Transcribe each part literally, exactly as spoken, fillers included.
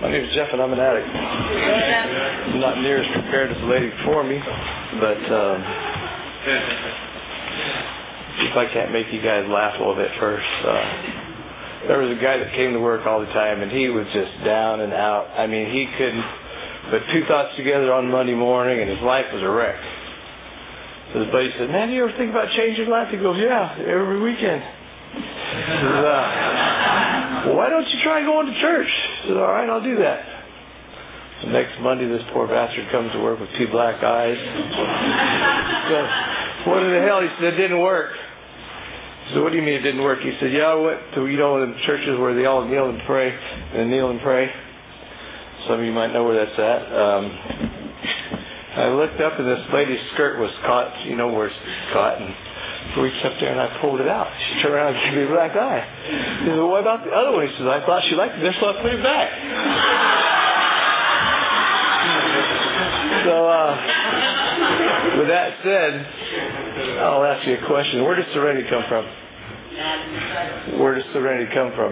My name is Jeff, and I'm an addict. I'm not near as prepared as the lady before me, but um, if I can't make you guys laugh a little bit first. Uh, there was a guy that came to work all the time, and he was just down and out. I mean, he couldn't put two thoughts together on Monday morning, and his life was a wreck. So his buddy said, "Man, do you ever think about changing your life?" He goes, "Yeah, every weekend." He says, uh, well, why don't you try going to church? He says, "All right, I'll do that." So next Monday, this poor bastard comes to work with two black eyes. So, what in the hell? He said, "It didn't work." So what do you mean it didn't work? He said, "Yeah, I went to, you know, the churches where they all kneel and pray, and kneel and pray. Some of you might know where that's at. Um, I looked up, and this lady's skirt was caught, you know, where it's caught, and I reached up there, and I pulled it out. She turned around and gave me a black eye. He said, "Well, what about the other one?" He said, "I thought she liked it, so I put it back." So, uh, with that said, I'll ask you a question. Where does serenity come from? Where does serenity come from?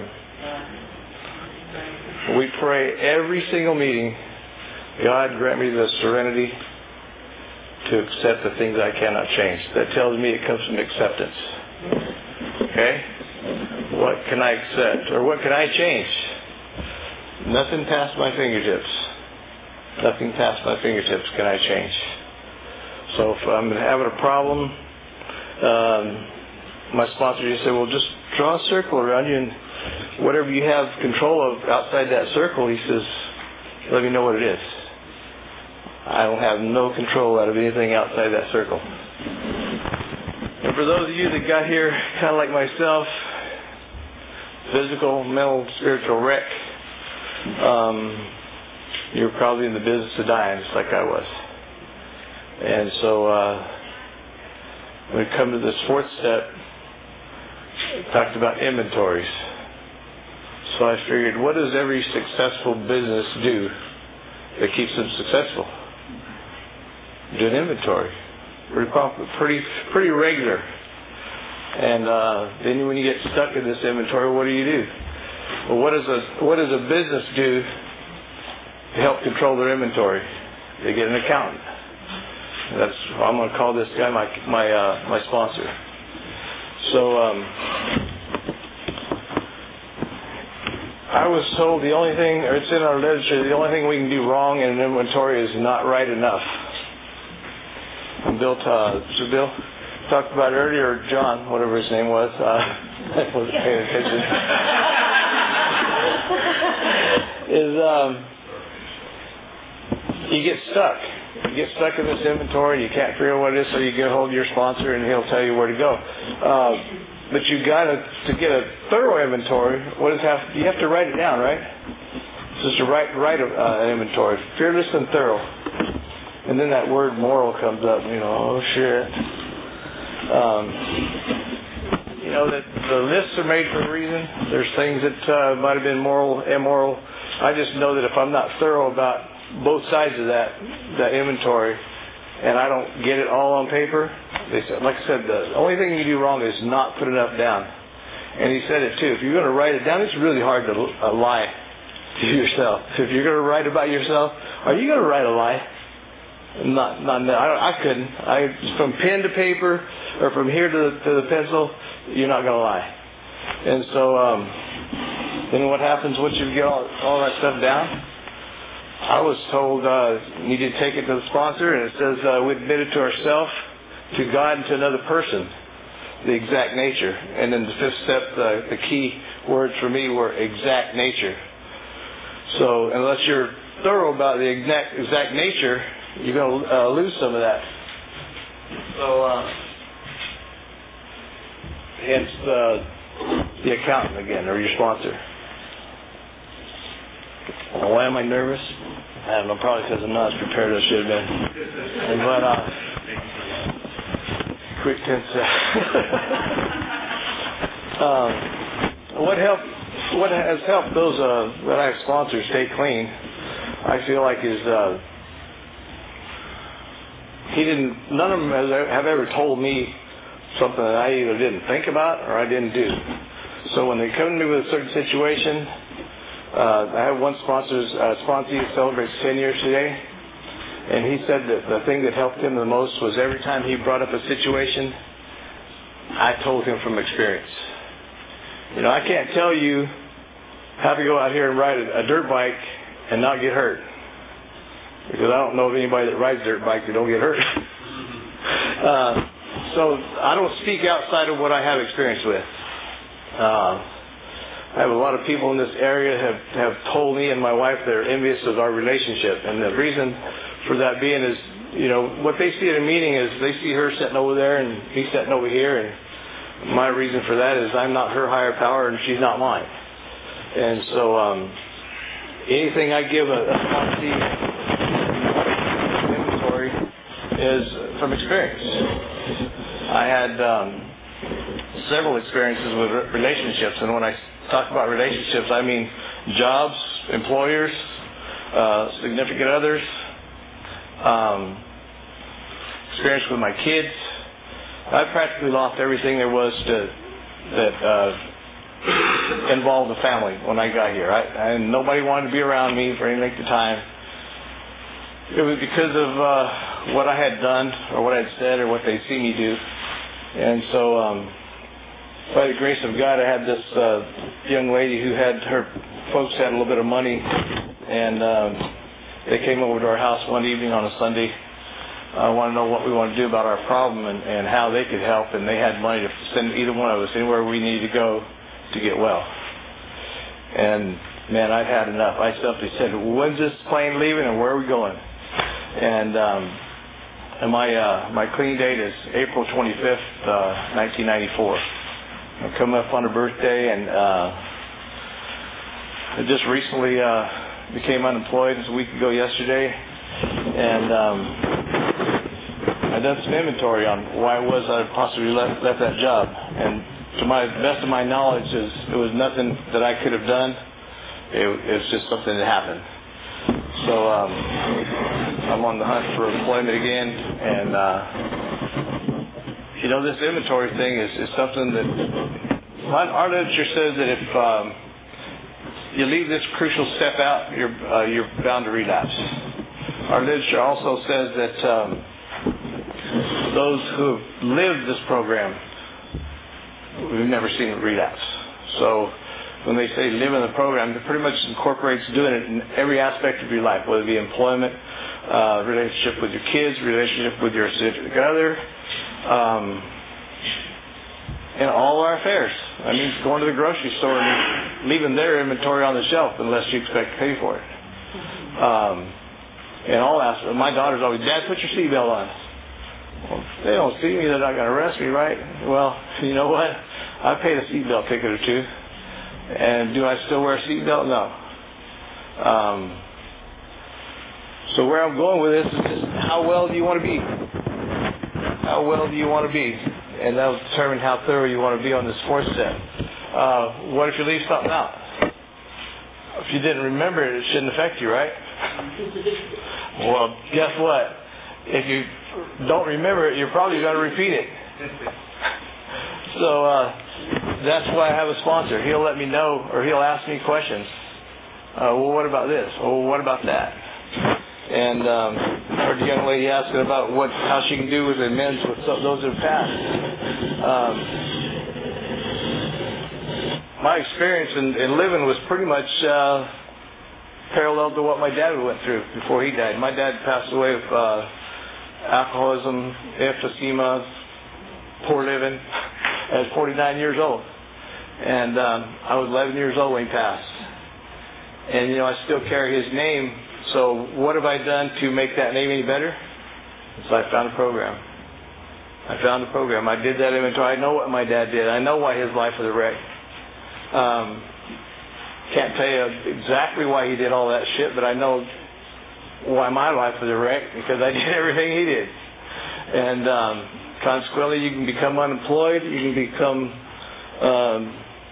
We pray every single meeting, "God, grant me the serenity to accept the things I cannot change." That tells me it comes from acceptance. Okay? What can I accept? Or what can I change? Nothing past my fingertips. Nothing past my fingertips can I change. So if I'm having a problem, um, my sponsor just said, "Well, just draw a circle around you, and whatever you have control of outside that circle," he says, "let me know what it is." I don't have no control out of anything outside that circle. And for those of you that got here kind of like myself, physical, mental, spiritual wreck, um, you're probably in the business of dying just like I was. And so uh, when we come to this fourth step, we talked about inventories. So I figured, what does every successful business do that keeps them successful? Do an inventory. Pretty, pretty, pretty regular. And uh, then when you get stuck in this inventory, what do you do? Well, what does a what does a business do to help control their inventory? They get an accountant. That's I'm going to call this guy my my uh, my sponsor. So um, I was told the only thing, or it's in our literature, the only thing we can do wrong in an inventory is not write enough. And Bill, uh, so Bill talked about earlier, John, whatever his name was, uh, I wasn't paying attention, is um, you get stuck. You get stuck in this inventory, you can't figure out what it is, so you get a hold of your sponsor and he'll tell you where to go. Uh, but you got to, to get a thorough inventory, what does have, you have to write it down, right? So just to write, write a, uh, an inventory, fearless and thorough. And then that word moral comes up, you know, oh shit. Um, you know, that the lists are made for a reason. There's things that uh, might have been moral, immoral. I just know that if I'm not thorough about both sides of that, that inventory, and I don't get it all on paper, they said, like I said, the only thing you do wrong is not put enough down. And he said it too. If you're going to write it down, it's really hard to uh, lie to yourself. If you're going to write about yourself, are you going to write a lie? Not, not. I, don't, I couldn't. I from pen to paper, or from here to the, to the pencil, you're not going to lie. And so, um, then what happens once you get all, all that stuff down? I was told uh, you need to take it to the sponsor, and it says uh, we admit it to ourselves, to God, and to another person, the exact nature. And then the fifth step, the, the key words for me were exact nature. So unless you're thorough about the exact, exact nature, you're going to uh, lose some of that. So, uh, hence the, the accountant again, or your sponsor. Well, why am I nervous? I don't know, probably because I'm not as prepared as I should have been. But, uh, quick ten seconds. um, what helped, what has helped those uh, that I have sponsored stay clean, I feel like is, uh, he didn't, none of them has, have ever told me something that I either didn't think about or I didn't do. So when they come to me with a certain situation, Uh, I have one sponsor, uh, sponsee who celebrates ten years today, and he said that the thing that helped him the most was every time he brought up a situation, I told him from experience. You know, I can't tell you how to go out here and ride a, a dirt bike and not get hurt, because I don't know of anybody that rides dirt bikes that don't get hurt. uh, so I don't speak outside of what I have experience with. Uh, I have a lot of people in this area have, have told me and my wife they're envious of our relationship. And the reason for that being is, you know, what they see at a meeting is they see her sitting over there and me sitting over here. And my reason for that is I'm not her higher power and she's not mine. And so um, anything I give a, a sponsee inventory is from experience. I had um, several experiences with relationships, and when I talk about relationships, I mean jobs, employers, uh, significant others, um, experience with my kids. I practically lost everything there was to that uh, involved the family when I got here. I, and nobody wanted to be around me for any length of time. It was because of uh, what I had done or what I had said or what they'd seen me do. And so um, by the grace of God, I had this uh, young lady who had, her folks had a little bit of money, and um, they came over to our house one evening on a Sunday. I want to know what we want to do about our problem and, and how they could help, and they had money to send either one of us anywhere we needed to go to get well. And man, I've had enough. I simply said, when's this plane leaving and where are we going? And um, and my uh, my clean date is April twenty-fifth, uh, nineteen ninety-four. I'm coming up on her birthday, and uh, I just recently uh, became unemployed. It was a week ago yesterday, and um, I done some inventory on why it was I possibly left, left that job. And to my best of my knowledge, is it was nothing that I could have done. It, it was just something that happened. So um, I'm on the hunt for employment again, and uh, you know, this inventory thing is, is something that my, our literature says that if um, you leave this crucial step out, you're uh, you're bound to relapse. Our literature also says that um, those who have lived this program, we've never seen a relapse. So when they say live in the program, it pretty much incorporates doing it in every aspect of your life, whether it be employment, uh, relationship with your kids, relationship with your significant other, um, and all our affairs. I mean, going to the grocery store and leaving their inventory on the shelf unless you expect to pay for it. Um, and all aspects. My daughter's always, Dad, put your seatbelt on. Well, they don't see me, they're not going to arrest me, right? Well, you know what? I paid a seatbelt ticket or two. And do I still wear a seatbelt? No. Um, so where I'm going with this is just how well do you want to be? How well do you want to be? And that'll determine how thorough you want to be on this fourth step. Uh, what if you leave something out? If you didn't remember it, it shouldn't affect you, right? Well, guess what? If you don't remember it, you're probably going to repeat it. So uh, that's why I have a sponsor. He'll let me know, or he'll ask me questions. Uh, well, what about this? Well, what about that? And um, I heard the young lady asking about what, how she can do with amends with those who have passed. Um, my experience in, in living was pretty much uh, parallel to what my dad went through before he died. My dad passed away with uh, alcoholism, emphysema, poor living. I was forty-nine years old, and um, I was eleven years old when he passed. And, you know, I still carry his name, so what have I done to make that name any better? So I found a program. I found a program. I did that inventory. I know what my dad did. I know why his life was a wreck. Um, can't tell you exactly why he did all that shit, but I know why my life was a wreck, because I did everything he did. And um, consequently, you can become unemployed. You can become um,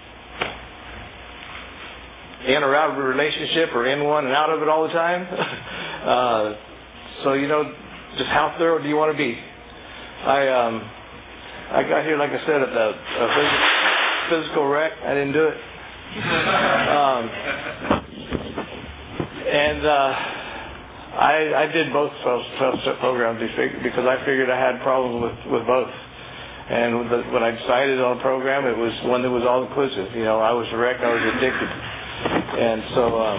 in or out of a relationship, or in one and out of it all the time. uh, so, you know, just how thorough do you want to be? I um, I got here, like I said, at the a physical wreck. I didn't do it. um, And uh, I, I did both twelve-step programs because I figured I had problems with, with both. And with the, when I decided on a program, it was one that was all-inclusive. You know, I was wrecked, I was addicted. And so, um,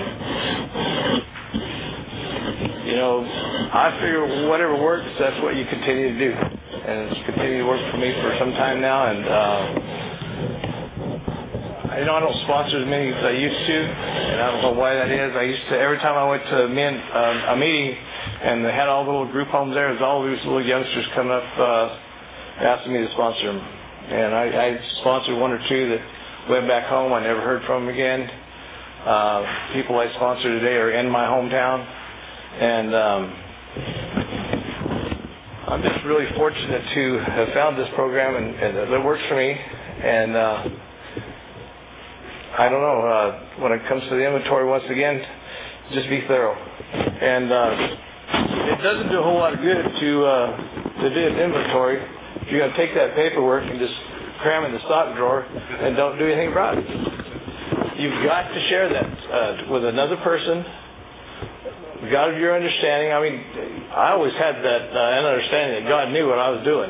you know, I figure whatever works, that's what you continue to do. And it's continued to work for me for some time now. And, uh, you know, I don't sponsor as many as I used to, and I don't know why that is. I used to, every time I went to men, uh, a meeting and they had all the little group homes there, there's all these little youngsters coming up uh, asking me to sponsor them. And I, I sponsored one or two that went back home. I never heard from them again. Uh, people I sponsor today are in my hometown. And um, I'm just really fortunate to have found this program, and, and it works for me. And uh, I don't know, uh, when it comes to the inventory, once again, just be thorough. And uh, it doesn't do a whole lot of good to uh, to do an inventory if you're going to take that paperwork and just cram it in the stock drawer and don't do anything about it. You've got to share that uh, with another person. God of your understanding. I mean, I always had that uh, understanding that God knew what I was doing.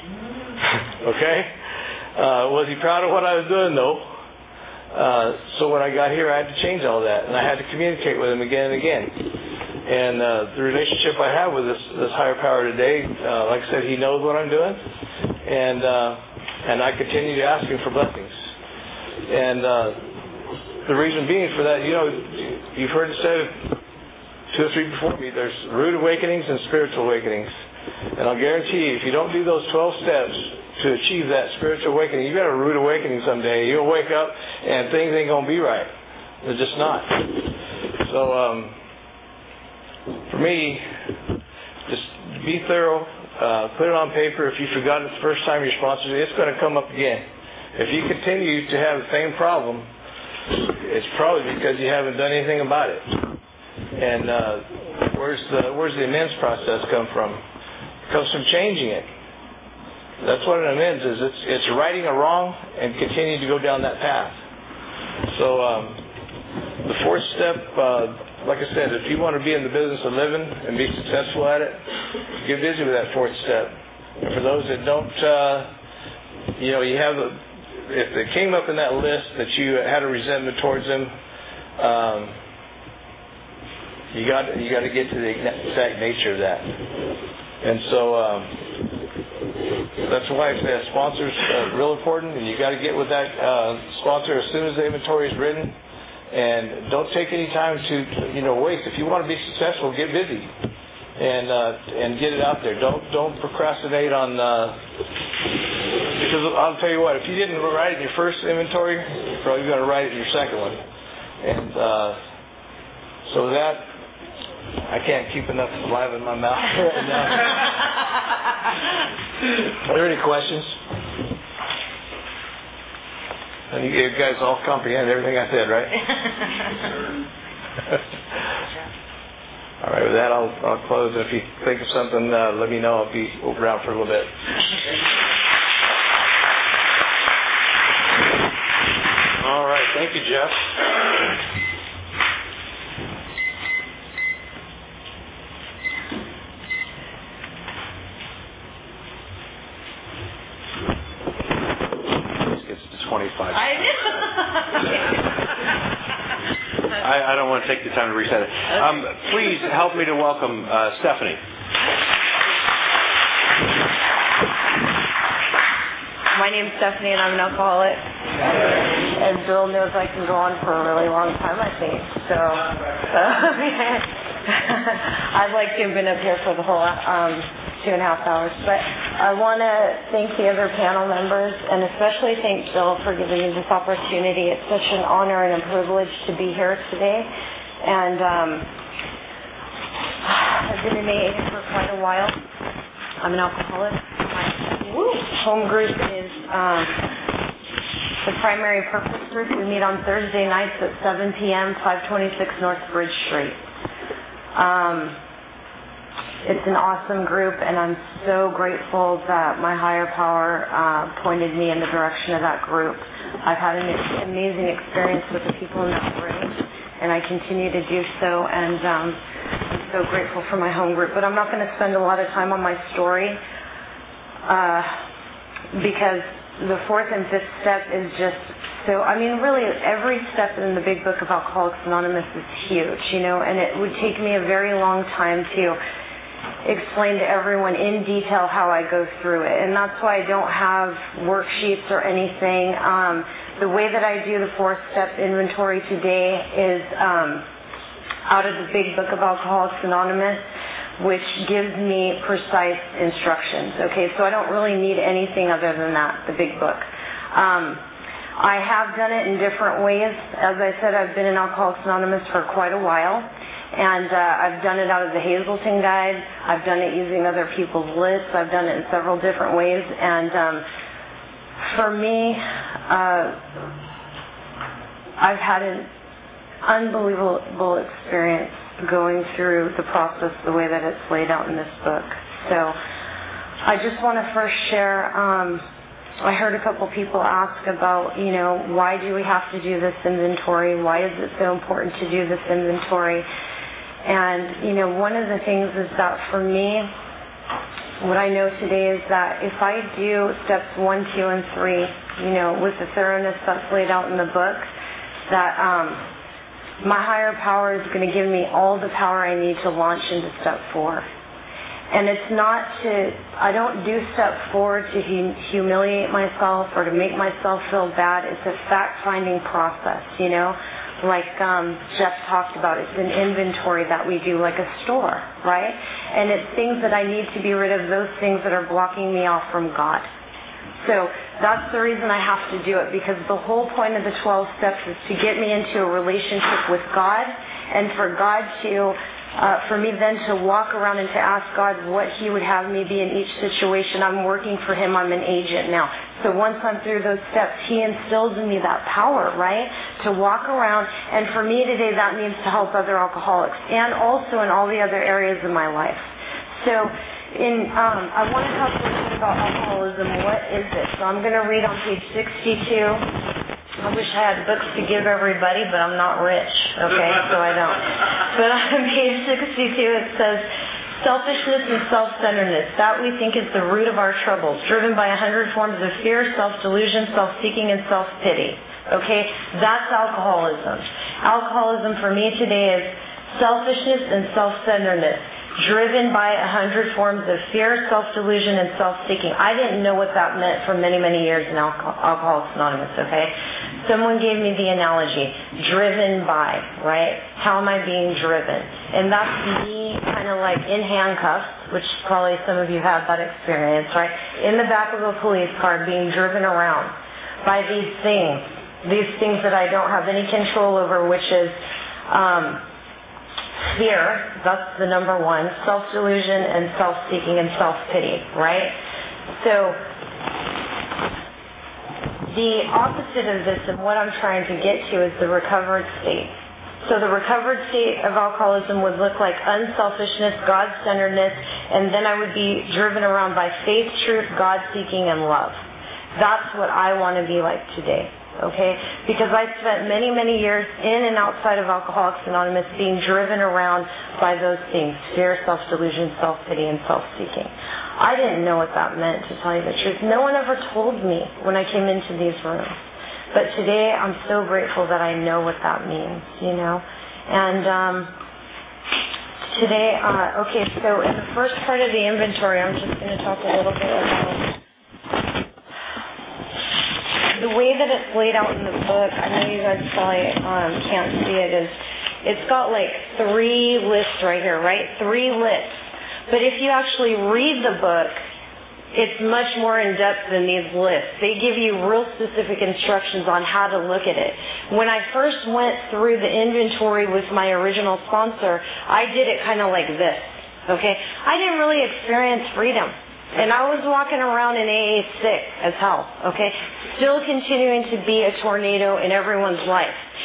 Okay? Uh, was he proud of what I was doing? No. Uh, so when I got here, I had to change all that, and I had to communicate with him again and again. And uh, the relationship I have with this, this higher power today, uh, like I said, he knows what I'm doing, and uh, and I continue to ask him for blessings. And uh, the reason being for that, you know, you've heard it said two or three before me, there's rude awakenings and spiritual awakenings. And I'll guarantee you, if you don't do those twelve steps to achieve that spiritual awakening, you got a rude awakening someday. You'll wake up and things ain't going to be right. They're just not. So, um, for me, just be thorough. Uh, put it on paper. If you forgot it the first time you're sponsored, it's going to come up again. If you continue to have the same problem, it's probably because you haven't done anything about it. And uh, where's the where's the amends process come from? It comes from changing it. That's what an amends is. It's it's righting a wrong and continuing to go down that path. So um, the fourth step, uh, like I said, if you want to be in the business of living and be successful at it, get busy with that fourth step. And for those that don't, uh, you know, you have a, if it came up in that list that you had a resentment towards them, um, you got you got to get to the exact nature of that. And so um, that's why I say a sponsor's uh, real important, and you got to get with that uh, sponsor as soon as the inventory is written. And don't take any time to, you know, waste. If you want to be successful, get busy and uh, and get it out there. Don't don't procrastinate on. Uh, because I'll tell you what, if you didn't write it in your first inventory, you're probably going to write it in your second one. And uh, so that. I can't keep enough alive in my mouth right now. Are there any questions? And you guys all comprehend everything I said, right? All right, with that, I'll, I'll close. If you think of something, uh, let me know. I'll be around for a little bit. All right, thank you, Jeff. twenty-five. I did. I, I don't want to take the time to reset it. Okay. Um, please help me to welcome uh, Stephanie. My name's Stephanie, and I'm an alcoholic. And Bill knows I can go on for a really long time, I think. So, uh, I'd like to have been up here for the whole um, two and a half hours. But I want to thank the other panel members, and especially thank Bill for giving me this opportunity. It's such an honor and a privilege to be here today. And um, I've been in A A for quite a while. I'm an alcoholic. My home group is um, the Primary Purpose Group. We meet on Thursday nights at seven p.m., five twenty-six North Bridge Street. Um, it's an awesome group, and I'm so grateful that my higher power uh, pointed me in the direction of that group. I've had an amazing experience with the people in that room, and I continue to do so, and um, I'm so grateful for my home group. But I'm not going to spend a lot of time on my story uh, because the fourth and fifth step is just so, I mean, really every step in the big book of Alcoholics Anonymous is huge, you know, and it would take me a very long time to explain to everyone in detail how I go through it. And that's why I don't have worksheets or anything. Um, the way that I do the fourth step inventory today is um, out of the big book of Alcoholics Anonymous, which gives me precise instructions. Okay, so I don't really need anything other than that, the big book. Um, I have done it in different ways. As I said, I've been in Alcoholics Anonymous for quite a while. And uh, I've done it out of the Hazelton Guide. I've done it using other people's lists. I've done it in several different ways. And um, for me, uh, I've had an unbelievable experience going through the process the way that it's laid out in this book. So I just want to first share, um, I heard a couple people ask about, you know, why do we have to do this inventory? Why is it so important to do this inventory? And, you know, one of the things is that for me, what I know today is that if I do steps one, two, and three, you know, with the thoroughness that's laid out in the book, that um, my higher power is going to give me all the power I need to launch into step four. And it's not to, I don't do step four to hum- humiliate myself or to make myself feel bad. It's a fact-finding process, you know. Like um, Jeff talked about, it's an inventory that we do like a store, right? And it's things that I need to be rid of, those things that are blocking me off from God. So that's the reason I have to do it, because the whole point of the twelve steps is to get me into a relationship with God, and for God to, uh, for me then to walk around and to ask God what He would have me be in each situation. I'm working for Him. I'm an agent now. So once I'm through those steps, He instills in me that power, right, to walk around. And for me today, that means to help other alcoholics and also in all the other areas of my life. So in, um, I want to talk a little bit about alcoholism. What is it? So I'm going to read on page sixty-two. I wish I had books to give everybody, but I'm not rich, okay, so I don't. But on page sixty-two it says, selfishness and self-centeredness, that we think is the root of our troubles, driven by a hundred forms of fear, self-delusion, self-seeking, and self-pity. Okay, that's alcoholism. Alcoholism for me today is selfishness and self-centeredness, driven by a hundred forms of fear, self-delusion, and self-seeking. I didn't know what that meant for many, many years in Alco- Alcoholics Anonymous, okay? Someone gave me the analogy, driven by, right? How am I being driven? And that's me kind of like in handcuffs, which probably some of you have that experience, right? In the back of a police car being driven around by these things, these things that I don't have any control over, which is um, fear, that's the number one, self-delusion and self-seeking and self-pity, right? So the opposite of this and what I'm trying to get to is the recovered state. So the recovered state of alcoholism would look like unselfishness, God-centeredness, and then I would be driven around by faith, truth, God-seeking, and love. That's what I want to be like today. Okay? Because I spent many, many years in and outside of Alcoholics Anonymous being driven around by those things, fear, self-delusion, self-pity, and self-seeking. I didn't know what that meant, to tell you the truth. No one ever told me when I came into these rooms. But today I'm so grateful that I know what that means, you know. And um, today, uh, okay, so in the first part of the inventory, I'm just going to talk a little bit about the way that it's laid out in the book. I know you guys probably um, can't see it. Is it's got like three lists right here, right? Three lists. But if you actually read the book, it's much more in-depth than these lists. They give you real specific instructions on how to look at it. When I first went through the inventory with my original sponsor, I did it kind of like this, okay? I didn't really experience freedom. And I was walking around in A A sick as hell, okay? Still continuing to be a tornado in everyone's life.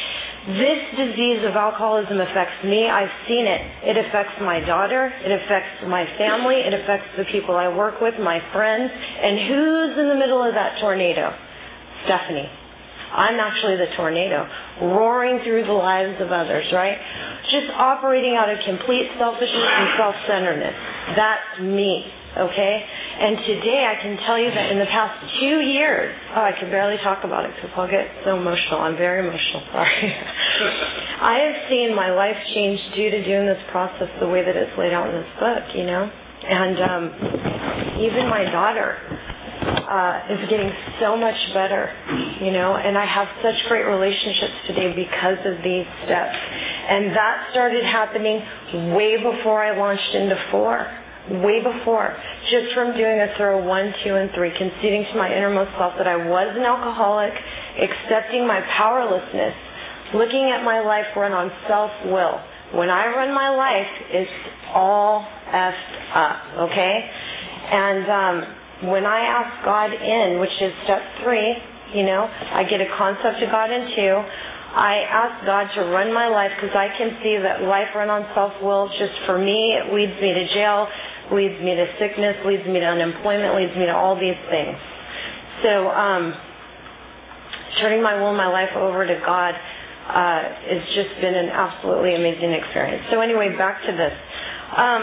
This disease of alcoholism affects me. I've seen it. It affects my daughter. It affects my family. It affects the people I work with, my friends. And who's in the middle of that tornado? Stephanie. I'm actually the tornado, roaring through the lives of others, right? Just operating out of complete selfishness and self-centeredness. That's me. Okay? And today I can tell you that in the past two years, oh, I can barely talk about it because I'll get so emotional. I'm very emotional. Sorry. I have seen my life change due to doing this process the way that it's laid out in this book, you know? And um, even my daughter uh, is getting so much better, you know? And I have such great relationships today because of these steps. And that started happening way before I launched into four. Way before, just from doing a thorough one, two, and three, conceding to my innermost self that I was an alcoholic, accepting my powerlessness, looking at my life run on self-will. When I run my life, it's all effed up, okay? And um, when I ask God in, which is step three, you know, I get a concept of God in two. I ask God to run my life because I can see that life run on self-will just for me, it leads me to jail, leads me to sickness, leads me to unemployment, leads me to all these things. So um, turning my will and my life over to God uh, has just been an absolutely amazing experience. So anyway, back to this. Um,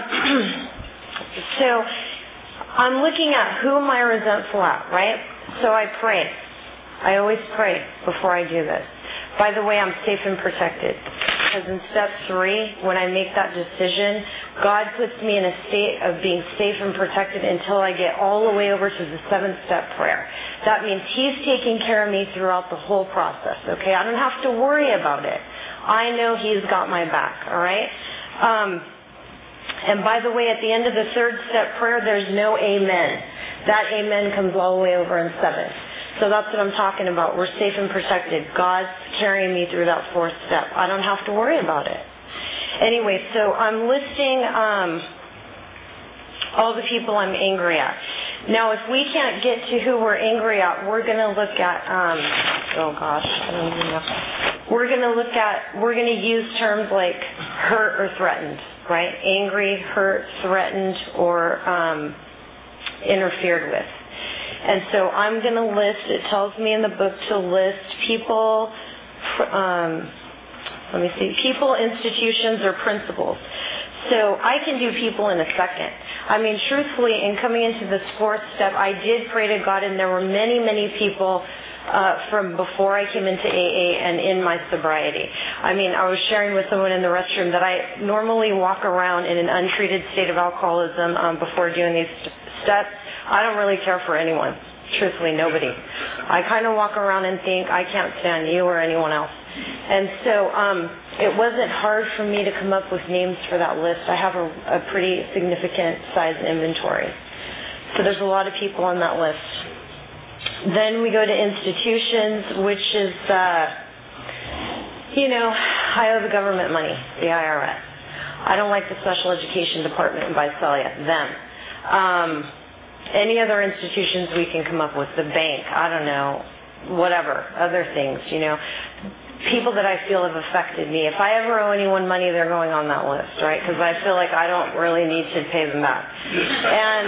so I'm looking at who am I resentful at, right? So I pray. I always pray before I do this. By the way, I'm safe and protected. Because in step three, when I make that decision, God puts me in a state of being safe and protected until I get all the way over to the seventh step prayer. That means He's taking care of me throughout the whole process, okay? I don't have to worry about it. I know He's got my back, all right? Um, and by the way, at the end of the third step prayer, there's no amen. That amen comes all the way over in seventh. So that's what I'm talking about. We're safe and protected. God's carrying me through that fourth step. I don't have to worry about it. Anyway, so I'm listing um, all the people I'm angry at. Now, if we can't get to who we're angry at, we're going to look at, um, oh gosh, I don't even know. We're going to look at, we're going to use terms like hurt or threatened, right? Angry, hurt, threatened, or um, interfered with. And so I'm going to list, it tells me in the book to list people, um, let me see, people, institutions, or principles. So I can do people in a second. I mean, truthfully, in coming into this fourth step, I did pray to God, and there were many, many people uh, from before I came into A A and in my sobriety. I mean, I was sharing with someone in the restroom that I normally walk around in an untreated state of alcoholism um, before doing these st- steps. I don't really care for anyone. Truthfully, nobody. I kind of walk around and think, I can't stand you or anyone else. And so um, it wasn't hard for me to come up with names for that list. I have a, a pretty significant size inventory. So there's a lot of people on that list. Then we go to institutions, which is, uh, you know, I owe the government money, the I R S. I don't like the Special Education Department in Visalia, them. Um, any other institutions we can come up with, the bank, I don't know, whatever, other things, you know. People that I feel have affected me. If I ever owe anyone money, they're going on that list, right? Because I feel like I don't really need to pay them back. And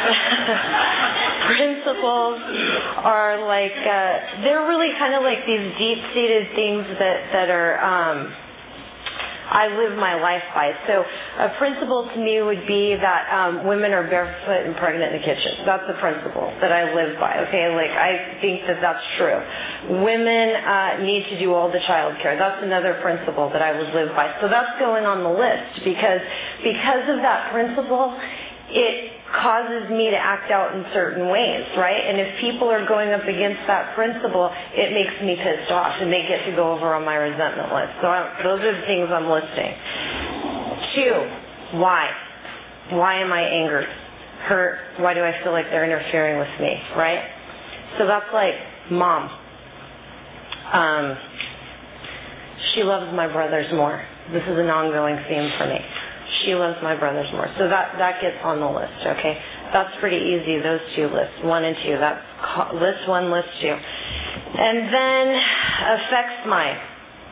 principles are like, uh, they're really kind of like these deep-seated things that, that are, um, I live my life by. So a principle to me would be that um, women are barefoot and pregnant in the kitchen. That's the principle that I live by, okay? Like, I think that that's true. Women uh, need to do all the child care. That's another principle that I would live by. So that's going on the list because because of that principle, it causes me to act out in certain ways, right? And if people are going up against that principle, it makes me pissed off, and they get to go over on my resentment list. So I, those are the things I'm listing. Two, why? Why am I angry? Hurt? Why do I feel like they're interfering with me, right? So that's like mom. Um, she loves my brothers more. This is an ongoing theme for me. She loves my brothers more. So that, that gets on the list, okay? That's pretty easy, those two lists, one and two. That's list one, list two. And then affects my.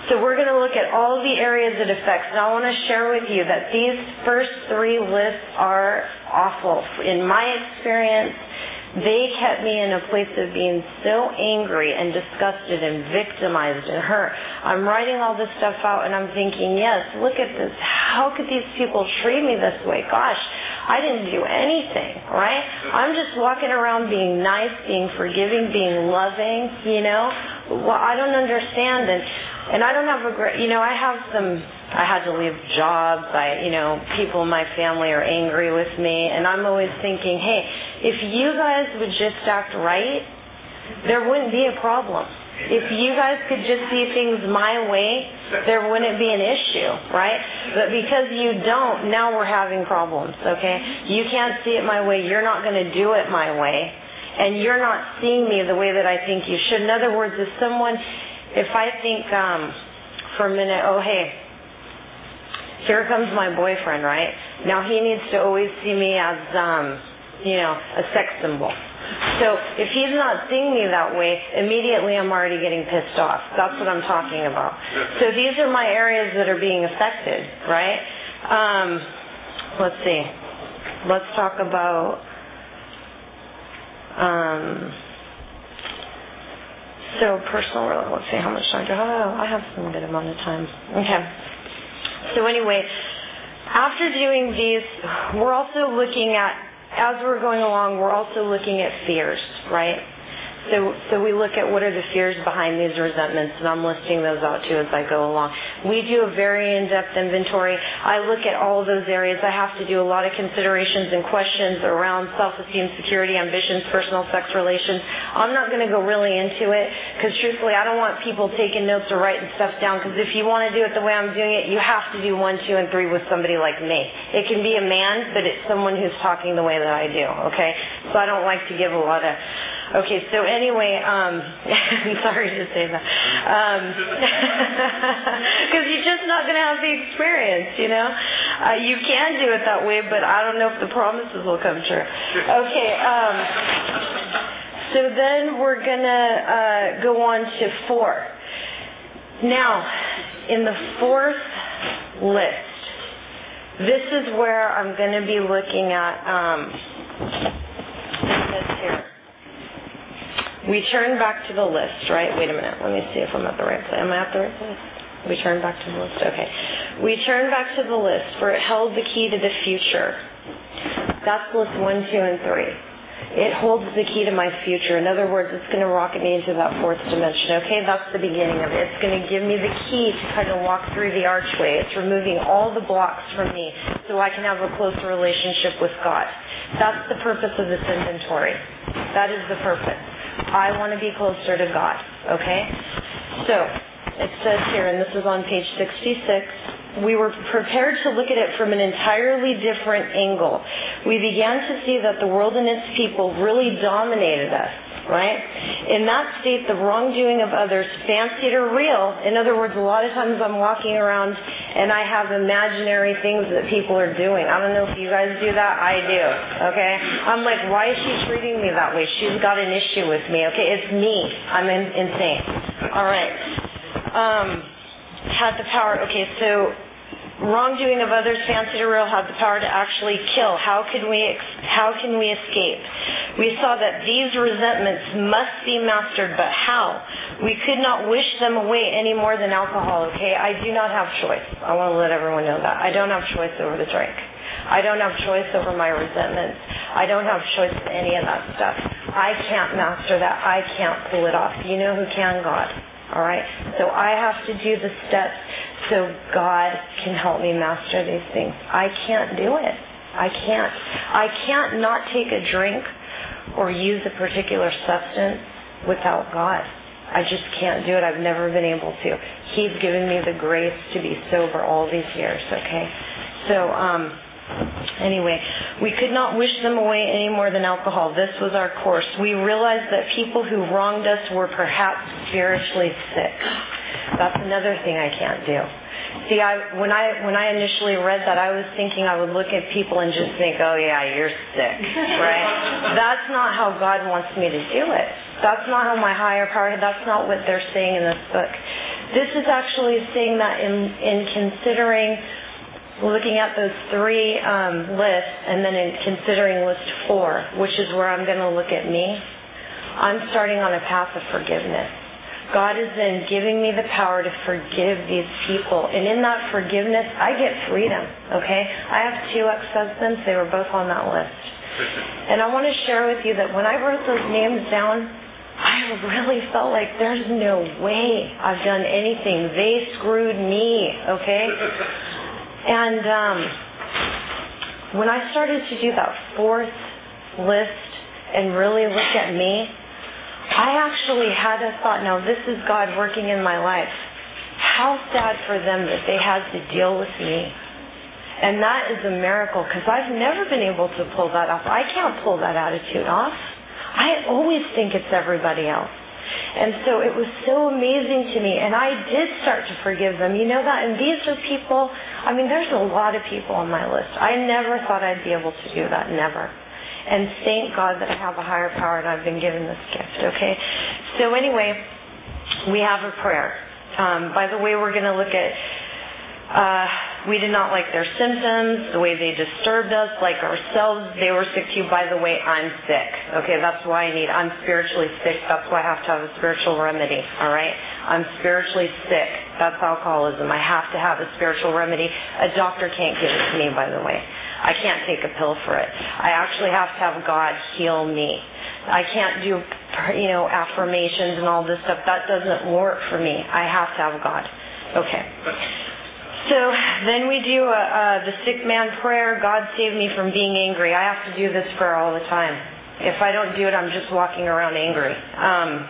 So we're going to look at all the areas it affects. And I want to share with you that these first three lists are awful. In my experience, they kept me in a place of being so angry and disgusted and victimized and hurt. I'm writing all this stuff out and I'm thinking, yes, look at this. How could these people treat me this way? Gosh, I didn't do anything, right? I'm just walking around being nice, being forgiving, being loving, you know? Well, I don't understand. And, and I don't have a great, you know, I have some, I had to leave jobs. I, you know, people in my family are angry with me. And I'm always thinking, hey, if you guys would just act right, there wouldn't be a problem. If you guys could just see things my way, there wouldn't be an issue, right? But because you don't, now we're having problems, okay? You can't see it my way. You're not going to do it my way. And you're not seeing me the way that I think you should. In other words, if someone, if I think um, for a minute, oh, hey, here comes my boyfriend, right? Now he needs to always see me as, um, you know, a sex symbol. So if he's not seeing me that way, immediately I'm already getting pissed off. That's what I'm talking about. So these are my areas that are being affected, right? Um, let's see. Let's talk about... Um, so personal, let's see how much time do I have. Oh, I have some good amount of time. Okay. So anyway, after doing these, we're also looking at, as we're going along, we're also looking at fears, right? So so we look at what are the fears behind these resentments, and I'm listing those out too as I go along. We do a very in-depth inventory. I look at all of those areas. I have to do a lot of considerations and questions around self-esteem, security, ambitions, personal sex relations. I'm not going to go really into it because truthfully I don't want people taking notes or writing stuff down, because if you want to do it the way I'm doing it, you have to do one, two, and three with somebody like me. It can be a man, but it's someone who's talking the way that I do, okay? So I don't like to give a lot of... Okay, so anyway, um, I'm sorry to say that, because um, you're just not going to have the experience, you know. Uh, you can do it that way, but I don't know if the promises will come true. Okay, um, so then we're going to uh, go on to four. Now, in the fourth list, this is where I'm going to be looking at um, this here. We turn back to the list, right? Wait a minute. Let me see if I'm at the right place. Am I at the right place? We turn back to the list. Okay. We turn back to the list, for it held the key to the future. That's list one, two, and three. It holds the key to my future. In other words, it's going to rocket me into that fourth dimension. Okay, that's the beginning of it. It's going to give me the key to kind of walk through the archway. It's removing all the blocks from me so I can have a closer relationship with God. That's the purpose of this inventory. That is the purpose. I want to be closer to God, okay? So, it says here, and this is on page sixty-six, we were prepared to look at it from an entirely different angle. We began to see that the world and its people really dominated us, right? In that state, the wrongdoing of others, fancied or real, in other words, a lot of times I'm walking around and I have imaginary things that people are doing. I don't know if you guys do that. I do, okay? I'm like, why is she treating me that way? She's got an issue with me, okay? It's me. I'm in, insane. All right. Um, had the power, okay, so wrongdoing of others, fancied or real, had the power to actually kill. How could we, how can we escape? We saw that these resentments must be mastered, but how? We could not wish them away any more than alcohol, okay? I do not have choice. I want to let everyone know that. I don't have choice over the drink. I don't have choice over my resentments. I don't have choice in any of that stuff. I can't master that. I can't pull it off. You know who can? God. All right? So I have to do the steps so God can help me master these things. I can't do it. I can't. I can't not take a drink or use a particular substance without God. I just can't do it. I've never been able to. He's given me the grace to be sober all these years, okay? So, um, anyway, we could not wish them away any more than alcohol. This was our course. We realized that people who wronged us were perhaps spiritually sick. That's another thing I can't do. See, I, when I when I initially read that, I was thinking I would look at people and just think, oh yeah, you're sick, right? That's not how God wants me to do it. That's not how my higher power, that's not what they're saying in this book. This is actually saying that in, in considering, looking at those three um, lists, and then in considering list four, which is where I'm going to look at me, I'm starting on a path of forgiveness. God is then giving me the power to forgive these people. And in that forgiveness, I get freedom, okay? I have two ex-husbands. They were both on that list. And I want to share with you that when I wrote those names down, I really felt like there's no way I've done anything. They screwed me, okay? And um, when I started to do that fourth list and really look at me, I actually had a thought, now this is God working in my life. How sad for them that they had to deal with me. And that is a miracle, because I've never been able to pull that off. I can't pull that attitude off. I always think it's everybody else. And so it was so amazing to me. And I did start to forgive them. You know that? And these are people, I mean, there's a lot of people on my list. I never thought I'd be able to do that. Never. And thank God that I have a higher power and I've been given this gift, okay? So anyway, we have a prayer. Um, by the way, we're going to look at, uh, we did not like their symptoms, the way they disturbed us, like ourselves. They were sick too. By the way, I'm sick, okay? That's why I need, I'm spiritually sick. That's why I have to have a spiritual remedy, all right? I'm spiritually sick. That's alcoholism. I have to have a spiritual remedy. A doctor can't give it to me, by the way. I can't take a pill for it. I actually have to have God heal me. I can't do, you know, affirmations and all this stuff. That doesn't work for me. I have to have God. Okay. So then we do uh, uh, the sick man prayer. God save me from being angry. I have to do this prayer all the time. If I don't do it, I'm just walking around angry. Um,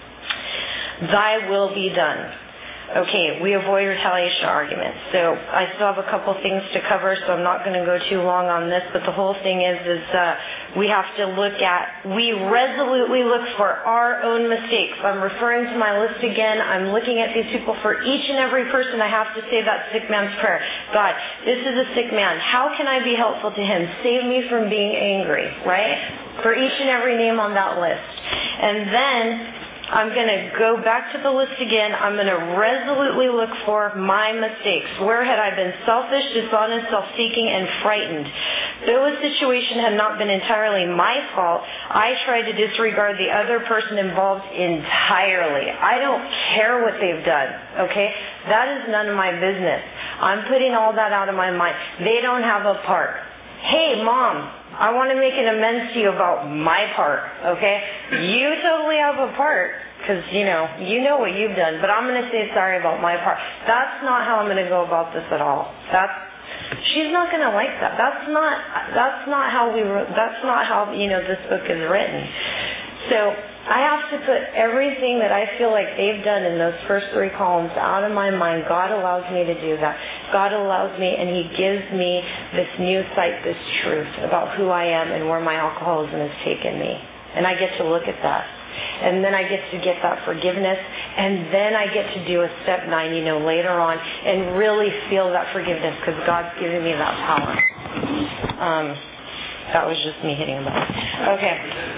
Thy will be done. Okay, we avoid retaliation arguments. So I still have a couple things to cover, so I'm not going to go too long on this. But the whole thing is, is uh, we have to look at, we resolutely look for our own mistakes. I'm referring to my list again. I'm looking at these people. For each and every person, I have to say that sick man's prayer. God, this is a sick man. How can I be helpful to him? Save me from being angry, right? For each and every name on that list. And then I'm going to go back to the list again. I'm going to resolutely look for my mistakes. Where had I been selfish, dishonest, self-seeking, and frightened? Though a situation had not been entirely my fault, I tried to disregard the other person involved entirely. I don't care what they've done, okay? That is none of my business. I'm putting all that out of my mind. They don't have a part. Hey, Mom, I want to make an amends to you about my part, okay? You totally have a part, because, you know, you know what you've done, but I'm going to say sorry about my part. That's not how I'm going to go about this at all. That's, she's not going to like that. That's not, that's not how we, that's not how, you know, this book is written. So I have to put everything that I feel like they've done in those first three columns out of my mind. God allows me to do that. God allows me, and He gives me this new sight, this truth about who I am and where my alcoholism has taken me. And I get to look at that. And then I get to get that forgiveness. And then I get to do a step nine, you know, later on, and really feel that forgiveness, because God's giving me that power. Um, that was just me hitting a button. Okay.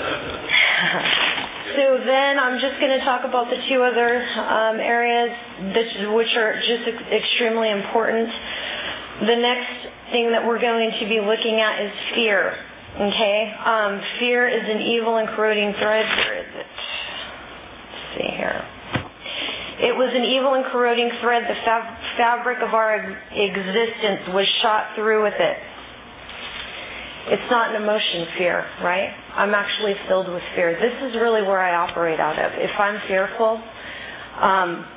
So then I'm just going to talk about the two other um, areas that, which are just ex- extremely important. The next thing that we're going to be looking at is fear. Okay? Um, fear is an evil and corroding thread. Where is it? Let's see here. It was an evil and corroding thread. The fab- fabric of our existence was shot through with it. It's not an emotion, fear, right? I'm actually filled with fear. This is really where I operate out of. If I'm fearful, um,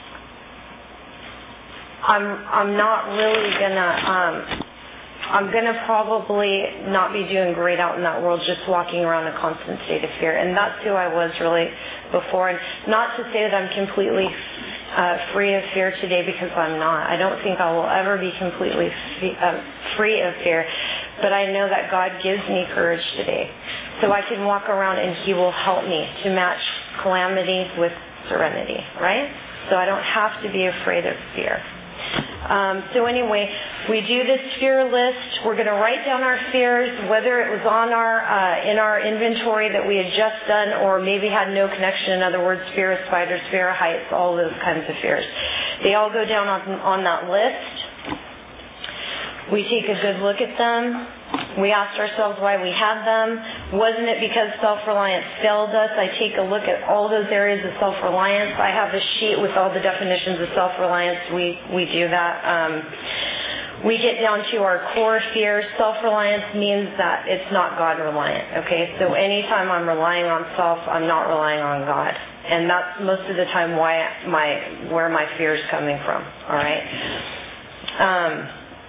I'm I'm not really gonna. Um, I'm gonna probably not be doing great out in that world, just walking around a constant state of fear. And that's who I was really before. And not to say that I'm completely uh, free of fear today, because I'm not. I don't think I will ever be completely fe- uh, free of fear. But I know that God gives me courage today. So I can walk around and He will help me to match calamity with serenity, right? So I don't have to be afraid of fear. Um, so anyway, we do this fear list. We're going to write down our fears, whether it was on our uh, in our inventory that we had just done, or maybe had no connection. In other words, fear of spiders, fear of heights, all those kinds of fears. They all go down on, on that list. We take a good look at them. We asked ourselves why we had them. Wasn't it because self-reliance failed us? I take a look at all those areas of self-reliance. I have a sheet with all the definitions of self-reliance. We, we do that. Um, we get down to our core fears. Self-reliance means that it's not God-reliant. Okay, so anytime I'm relying on self, I'm not relying on God. And that's most of the time why my where my fear is coming from. All right. Um,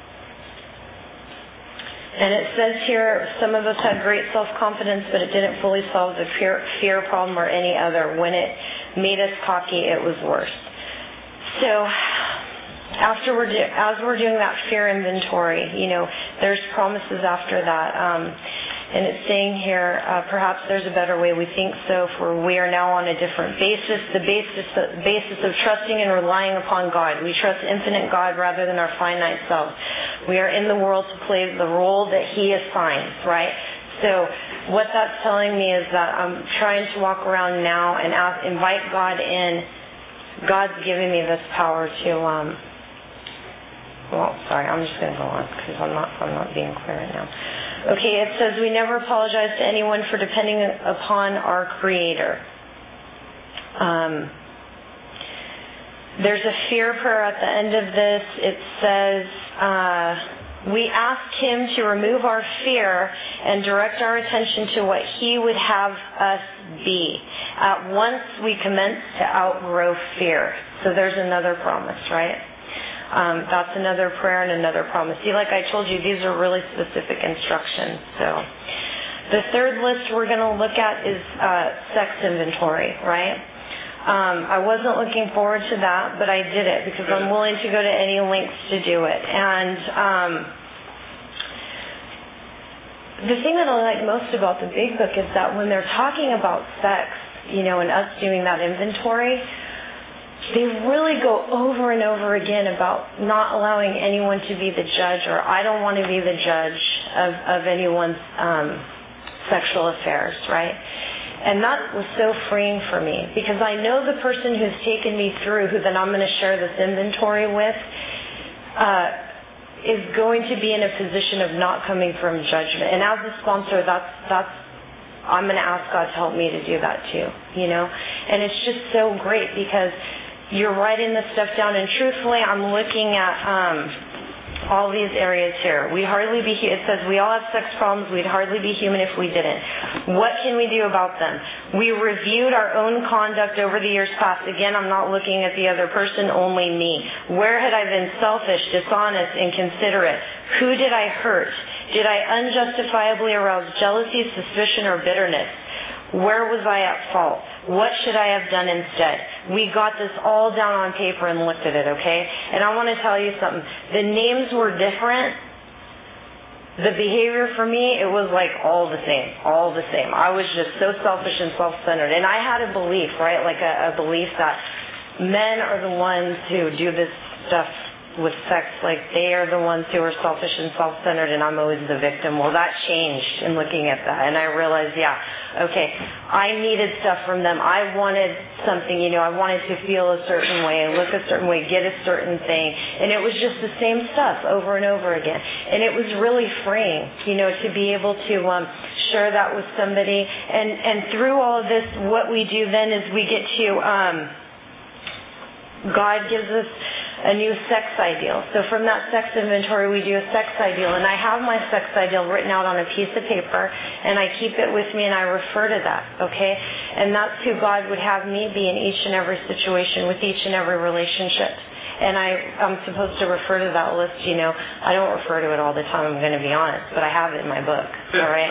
And it says here, some of us had great self-confidence, but it didn't fully solve the fear, fear problem or any other. When it made us cocky, it was worse. So after we're do, as we're doing that fear inventory, you know, there's promises after that. Um, and it's saying here, uh, perhaps there's a better way. We think so, for we are now on a different basis, the basis of, basis of trusting and relying upon God. We trust infinite God rather than our finite self. We are in the world to play the role that He assigns, right? So what that's telling me is that I'm trying to walk around now and ask, invite God in. God's giving me this power to, um, well, sorry, I'm just going to go on because I'm not, I'm not being clear right now. Okay, it says we never apologize to anyone for depending upon our Creator. Um, there's a fear prayer at the end of this. It says, uh, we ask Him to remove our fear and direct our attention to what He would have us be. At once we commence to outgrow fear. So there's another promise, right? Um, that's another prayer and another promise. See, like I told you, these are really specific instructions. So the third list we're going to look at is uh, sex inventory, right? Um, I wasn't looking forward to that, but I did it because I'm willing to go to any lengths to do it. And um, the thing that I like most about the Big Book is that when they're talking about sex, you know, and us doing that inventory, they really go over and over again about not allowing anyone to be the judge, or I don't want to be the judge of, of anyone's um, sexual affairs, right? And that was so freeing for me because I know the person who's taken me through, who then I'm going to share this inventory with, uh, is going to be in a position of not coming from judgment. And as a sponsor, that's that's I'm going to ask God to help me to do that too, you know? And it's just so great because you're writing this stuff down, and truthfully, I'm looking at um, all these areas here. We hardly be. It says we all have sex problems. We'd hardly be human if we didn't. What can we do about them? We reviewed our own conduct over the years past. Again, I'm not looking at the other person, only me. Where had I been selfish, dishonest, inconsiderate? Who did I hurt? Did I unjustifiably arouse jealousy, suspicion, or bitterness? Where was I at fault? What should I have done instead? We got this all down on paper and looked at it, okay? And I want to tell you something. The names were different. The behavior for me, it was like all the same, all the same. I was just so selfish and self-centered. And I had a belief, right, like a, a belief that men are the ones who do this stuff with sex, like they are the ones who are selfish and self-centered, and I'm always the victim. Well, that changed in looking at that, and I realized, yeah, okay, I needed stuff from them. I wanted something, you know, I wanted to feel a certain way, look a certain way, get a certain thing, and it was just the same stuff over and over again. And it was really freeing, you know, to be able to um, share that with somebody. And, and through all of this, what we do then is we get to, um, God gives us a new sex ideal. So from that sex inventory, we do a sex ideal. And I have my sex ideal written out on a piece of paper, and I keep it with me, and I refer to that, okay? And that's who God would have me be in each and every situation, with each and every relationship. And I, I'm supposed to refer to that list, you know. I don't refer to it all the time, I'm going to be honest, but I have it in my book, all right?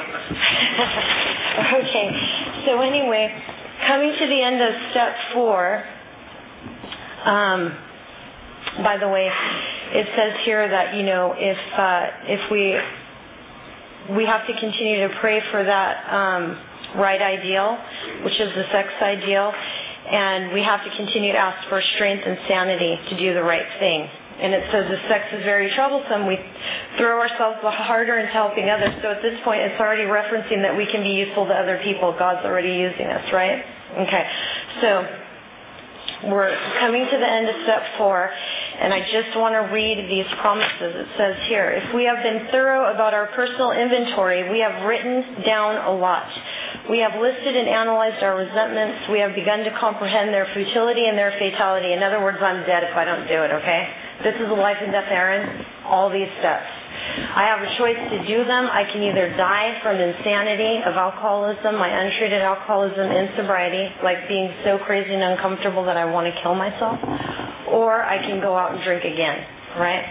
Okay, so anyway, coming to the end of step four, um, by the way, it says here that, you know, if uh, if we we have to continue to pray for that um, right ideal, which is the sex ideal, and we have to continue to ask for strength and sanity to do the right thing, And it says if sex is very troublesome, we throw ourselves harder into helping others. So at this point, it's already referencing that we can be useful to other people. God's already using us, right? Okay. So we're coming to the end of step four, and I just want to read these promises. It says here, if we have been thorough about our personal inventory, we have written down a lot. We have listed and analyzed our resentments. We have begun to comprehend their futility and their fatality. In other words, I'm dead if I don't do it, okay? This is a life and death errand, all these steps. I have a choice to do them. I can either die from insanity of alcoholism, my untreated alcoholism in sobriety, like being so crazy and uncomfortable that I want to kill myself, or I can go out and drink again, right?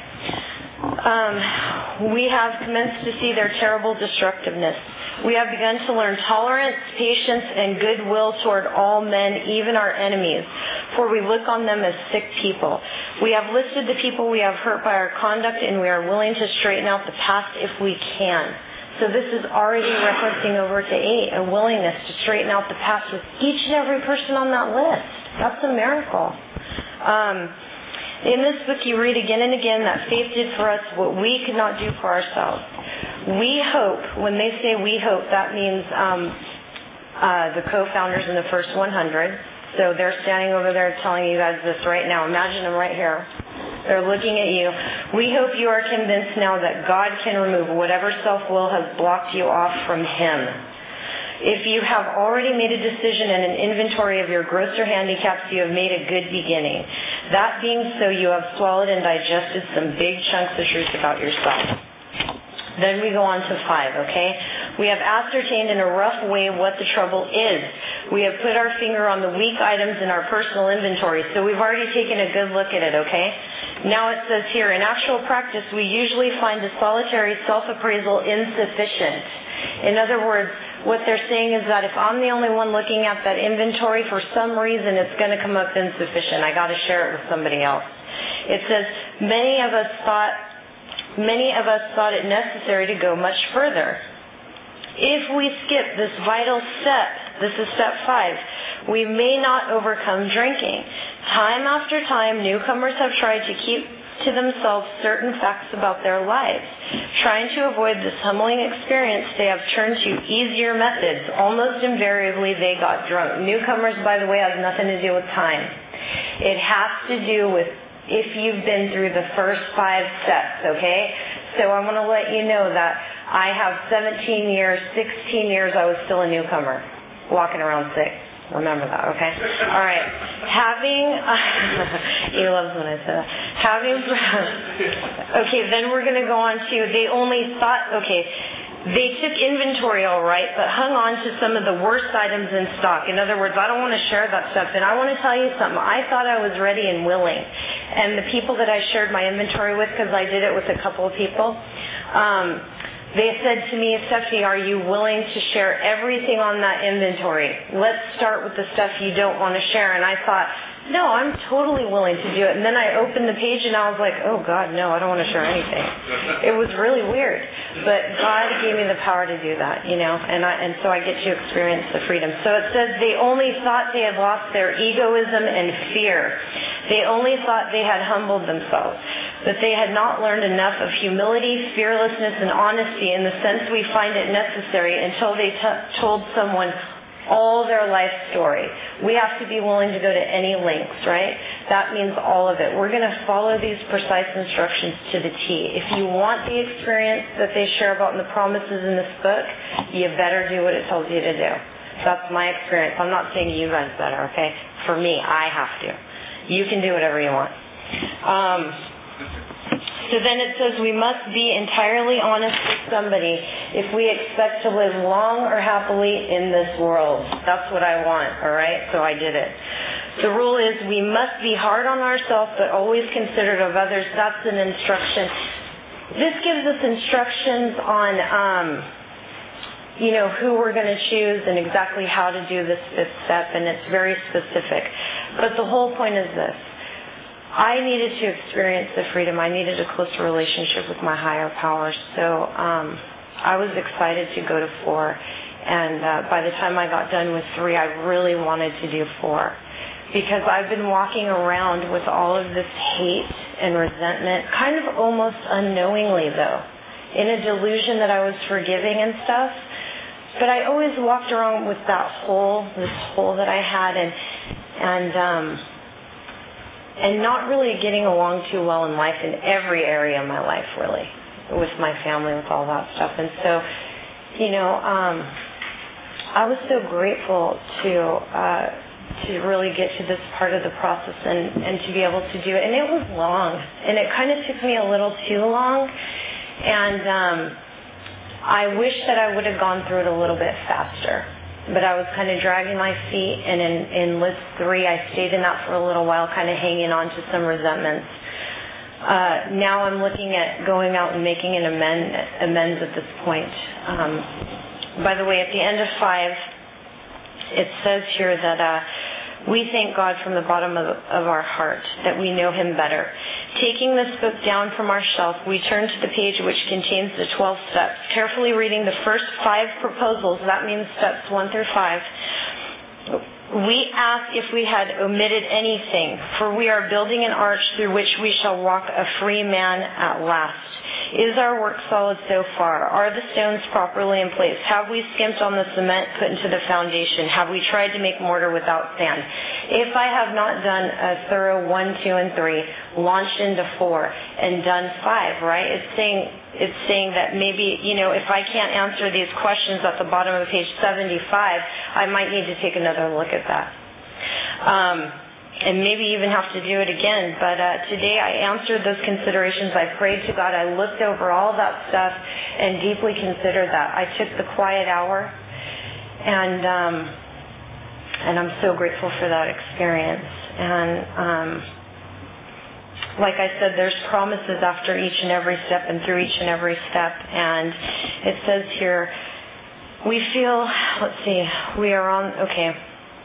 Um, we have commenced to see their terrible destructiveness. We have begun to learn tolerance, patience, and goodwill toward all men, even our enemies, for we look on them as sick people. We have listed the people we have hurt by our conduct, and we are willing to straighten out the past if we can. So this is already referencing over to eight, a willingness to straighten out the past with each and every person on that list. That's a miracle. Um, in this book, you read again and again that faith did for us what we could not do for ourselves. We hope, when they say we hope, that means um, uh, the co-founders in the first one hundred. So they're standing over there telling you guys this right now. Imagine them right here. They're looking at you. We hope you are convinced now that God can remove whatever self-will has blocked you off from Him. If you have already made a decision and an inventory of your grosser handicaps, you have made a good beginning. That being so, you have swallowed and digested some big chunks of truth about yourself. Then we go on to five, okay? We have ascertained in a rough way what the trouble is. We have put our finger on the weak items in our personal inventory, so we've already taken a good look at it, okay? Now it says here, in actual practice, we usually find a solitary self-appraisal insufficient. In other words, what they're saying is that if I'm the only one looking at that inventory, for some reason it's going to come up insufficient. I got to share it with somebody else. It says, many of us thought Many of us thought it necessary to go much further. If we skip this vital step, this is step five, we may not overcome drinking. Time after time, newcomers have tried to keep to themselves certain facts about their lives. Trying to avoid this humbling experience, they have turned to easier methods. Almost invariably, they got drunk. Newcomers, by the way, has nothing to do with time. It has to do with if you've been through the first five steps, okay? So I want to let you know that I have seventeen years, sixteen years, I was still a newcomer, walking around sick. Remember that, okay? All right. Having, he loves when I say that. Having, okay, then we're going to go on to, they only thought, okay, they took inventory all right, but hung on to some of the worst items in stock. In other words, I don't want to share that stuff. And I want to tell you something. I thought I was ready and willing. And the people that I shared my inventory with, because I did it with a couple of people, um, they said to me, Stephanie, are you willing to share everything on that inventory? Let's start with the stuff you don't want to share. And I thought, no, I'm totally willing to do it. And then I opened the page and I was like, oh, God, no, I don't want to share anything. It was really weird. But God gave me the power to do that, you know, and, I, and so I get to experience the freedom. So it says they only thought they had lost their egoism and fear. They only thought they had humbled themselves. But they had not learned enough of humility, fearlessness, and honesty in the sense we find it necessary until they t- told someone all their life story. We have to be willing to go to any lengths, right? That means all of it. We're going to follow these precise instructions to the T. If you want the experience that they share about in the promises in this book, you better do what it tells you to do. That's my experience. I'm not saying you guys better, okay? For me, I have to. You can do whatever you want. Um, So then it says we must be entirely honest with somebody if we expect to live long or happily in this world. That's what I want, all right? So I did it. The rule is we must be hard on ourselves but always considerate of others. That's an instruction. This gives us instructions on, um, you know, who we're going to choose and exactly how to do this fifth step, and it's very specific. But the whole point is this. I needed to experience the freedom. I needed a closer relationship with my higher power. So um, I was excited to go to four. And uh, by the time I got done with three, I really wanted to do four. Because I've been walking around with all of this hate and resentment, kind of almost unknowingly though, in a delusion that I was forgiving and stuff. But I always walked around with that hole, this hole that I had, and and um, and not really getting along too well in life, in every area of my life, really, with my family, with all that stuff. And so, you know, um, I was so grateful to uh, to really get to this part of the process and, and to be able to do it. And it was long, and it kind of took me a little too long. And um, I wish that I would have gone through it a little bit faster, but I was kind of dragging my feet, and in, in list three, I stayed in that for a little while, kind of hanging on to some resentments. Uh, now I'm looking at going out and making an amend, amends at this point. Um, by the way, at the end of five, it says here that uh, we thank God from the bottom of, of our heart that we know Him better. Taking this book down from our shelf, we turn to the page which contains the twelve steps. Carefully reading the first five proposals, that means steps one through five, we ask if we had omitted anything, for we are building an arch through which we shall walk a free man at last. Is our work solid so far? Are the stones properly in place? Have we skimped on the cement put into the foundation? Have we tried to make mortar without sand? If I have not done a thorough one, two, and three, launched into four, and done five, right? It's saying it's saying that maybe, you know, if I can't answer these questions at the bottom of page seventy-five, I might need to take another look at that. Um, and maybe even have to do it again. But uh, today I answered those considerations. I prayed to God. I looked over all that stuff and deeply considered that. I took the quiet hour, and um, and I'm so grateful for that experience. And um, like I said, there's promises after each and every step and through each and every step. And it says here, we feel, let's see, we are on, okay.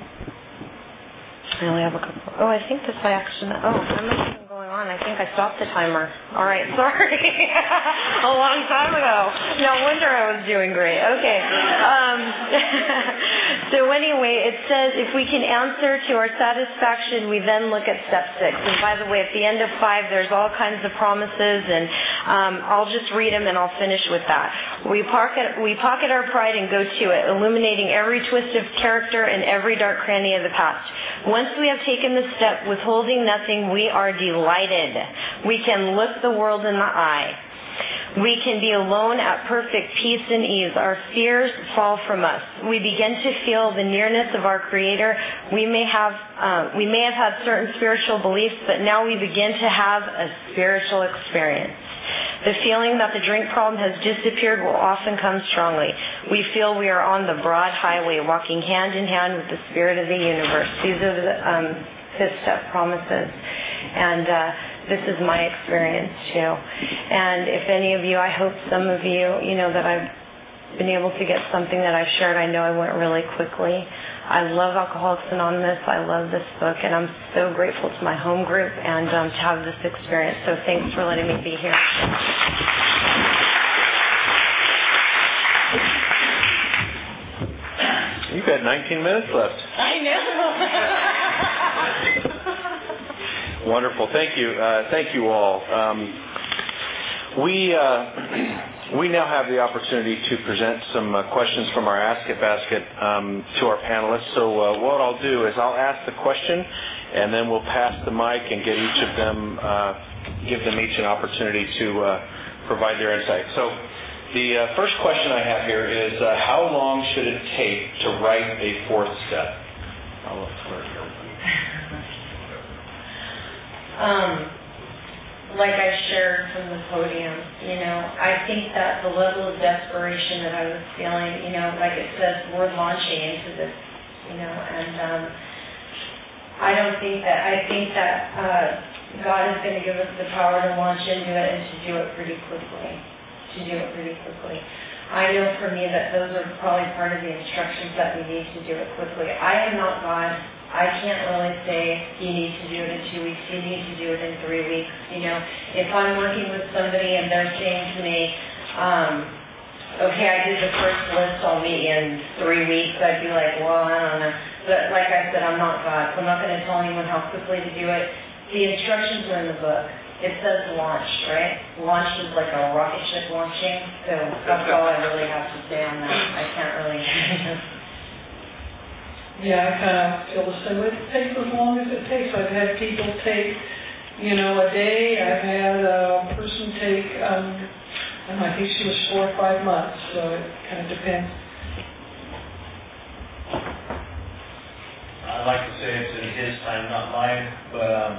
I only have a couple. Oh, I think this by accident. Oh, I'm not even going on. I think I stopped the timer. All right, sorry. A long time ago. No wonder I was doing great. Okay. Um, so anyway, it says if we can answer to our satisfaction, we then look at step six. And by the way, at the end of five, there's all kinds of promises, and um, I'll just read them and I'll finish with that. We pocket, we pocket our pride and go to it, illuminating every twist of character and every dark cranny of the past. Once we have taken the step, withholding nothing, we are delighted. We can look the world in the eye. We can be alone at perfect peace and ease. Our fears fall from us. We begin to feel the nearness of our Creator. We may have uh, we may have had certain spiritual beliefs, but now we begin to have a spiritual experience. The feeling that the drink problem has disappeared will often come strongly. We feel we are on the broad highway, walking hand in hand with the Spirit of the universe. These are the um, fifth step promises. And uh, this is my experience too. And if any of you, I hope some of you, you know, that I've been able to get something that I've shared. I know I went really quickly. I love Alcoholics Anonymous. I love this book, and I'm so grateful to my home group and um, to have this experience. So thanks for letting me be here. You've got nineteen minutes left. I know. Wonderful. Thank you. Uh, thank you all. Um, we uh, we now have the opportunity to present some uh, questions from our Ask It Basket um, to our panelists. So uh, what I'll do is I'll ask the question, and then we'll pass the mic and get each of them, uh, give them each an opportunity to uh, provide their insight. So the uh, first question I have here is, uh, how long should it take to write a fourth step? I'll look for it. Um, like I shared from the podium, you know, I think that the level of desperation that I was feeling, you know, like it says, we're launching into this, you know, and um, I don't think that, I think that uh, God is going to give us the power to launch into it and to do it pretty quickly, to do it pretty quickly. I know for me that those are probably part of the instructions that we need to do it quickly. I am not God. I can't really say you need to do it in two weeks, you need to do it in three weeks. You know, if I'm working with somebody and they're saying to me, um, okay, I did the first list, I'll meet you in three weeks, I'd be like, well, I don't know. But like I said, I'm not God, so I'm not going to tell anyone how quickly to do it. The instructions are in the book. it says launch, right? Launch is like a rocket ship launching, so that's all I really have to say on that. I can't really... Yeah, I kind of feel the same way. It takes as long as it takes. I've had people take, you know, a day. I've had a person take, um, I don't know, I think she was four or five months, so it kind of depends. I'd like to say it's in his time, not mine, but um,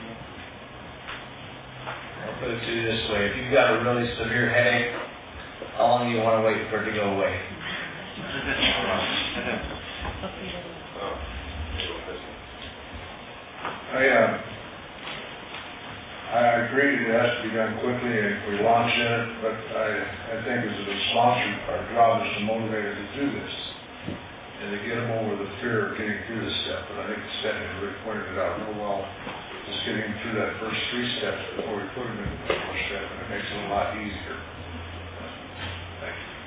I'll put it to you this way. If you've got a really severe headache, how long do you want to wait for it to go away? I, uh, I agree it has to be done quickly and we launch in it, but I, I think as a sponsor, our job is to motivate them to do this and to get them over the fear of getting through this step. And I think Stephanie really pointed it out real well, just getting them through that first three steps before we put them into the fourth step, and it makes it a lot easier. Thank you.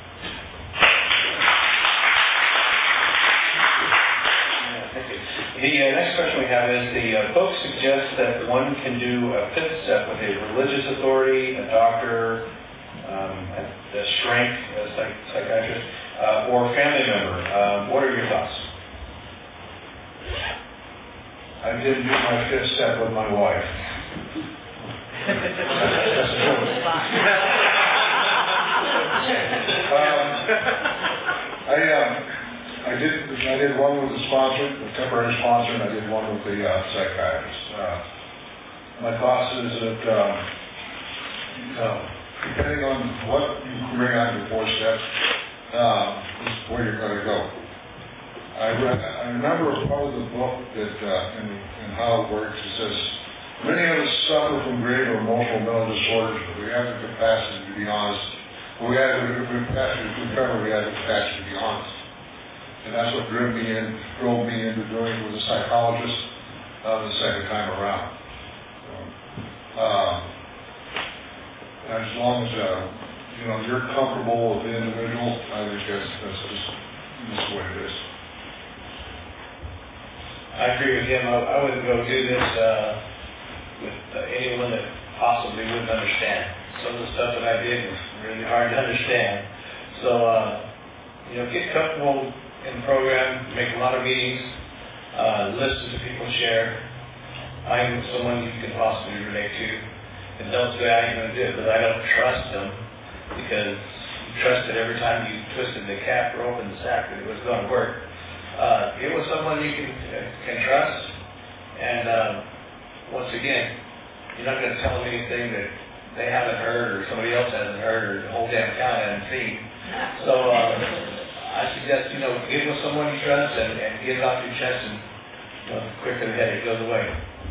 The uh, next question we have is, the uh, book suggests that one can do a fifth step with a religious authority, a doctor, um, a, a shrink, a psych- psychiatrist, uh, or a family member. Um, what are your thoughts? I didn't do my fifth step with my wife. um, I um, I did I did one with the sponsor, the temporary sponsor, and I did one with the uh, psychiatrist. Uh, my thoughts is that um, uh, depending on what you bring on your fourth step, uh, is where you're going to go. I, read, I remember a part of the book that uh, in, in how it works. It says many of us suffer from grave or emotional mental disorders, but we have the capacity to be honest. We have the capacity to recover. We have the capacity to be honest. And that's what drove me in, drove me into doing it with a psychologist uh, the second time around. So, uh, as long as uh, you know you're comfortable with the individual, I think that's that's just that's the way it is. I agree with him. I, I wouldn't go do this uh, with uh, anyone that possibly wouldn't understand. Some of the stuff that I did was really hard to understand. So, uh, you know, get comfortable in the program, make a lot of meetings, uh, listen to people share, find someone you can possibly relate to, and don't say I ain't going to do it, because I don't trust them, because you trusted every time you twisted the cap or opened the sack that it was going to work. Uh, get with someone you can, uh, can trust, and um, once again, you're not going to tell them anything that they haven't heard or somebody else hasn't heard or the whole damn town hasn't seen. So, uh, I suggest, you know, get with someone you trust and, and get it off your chest, and you know, the quicker the headache goes away.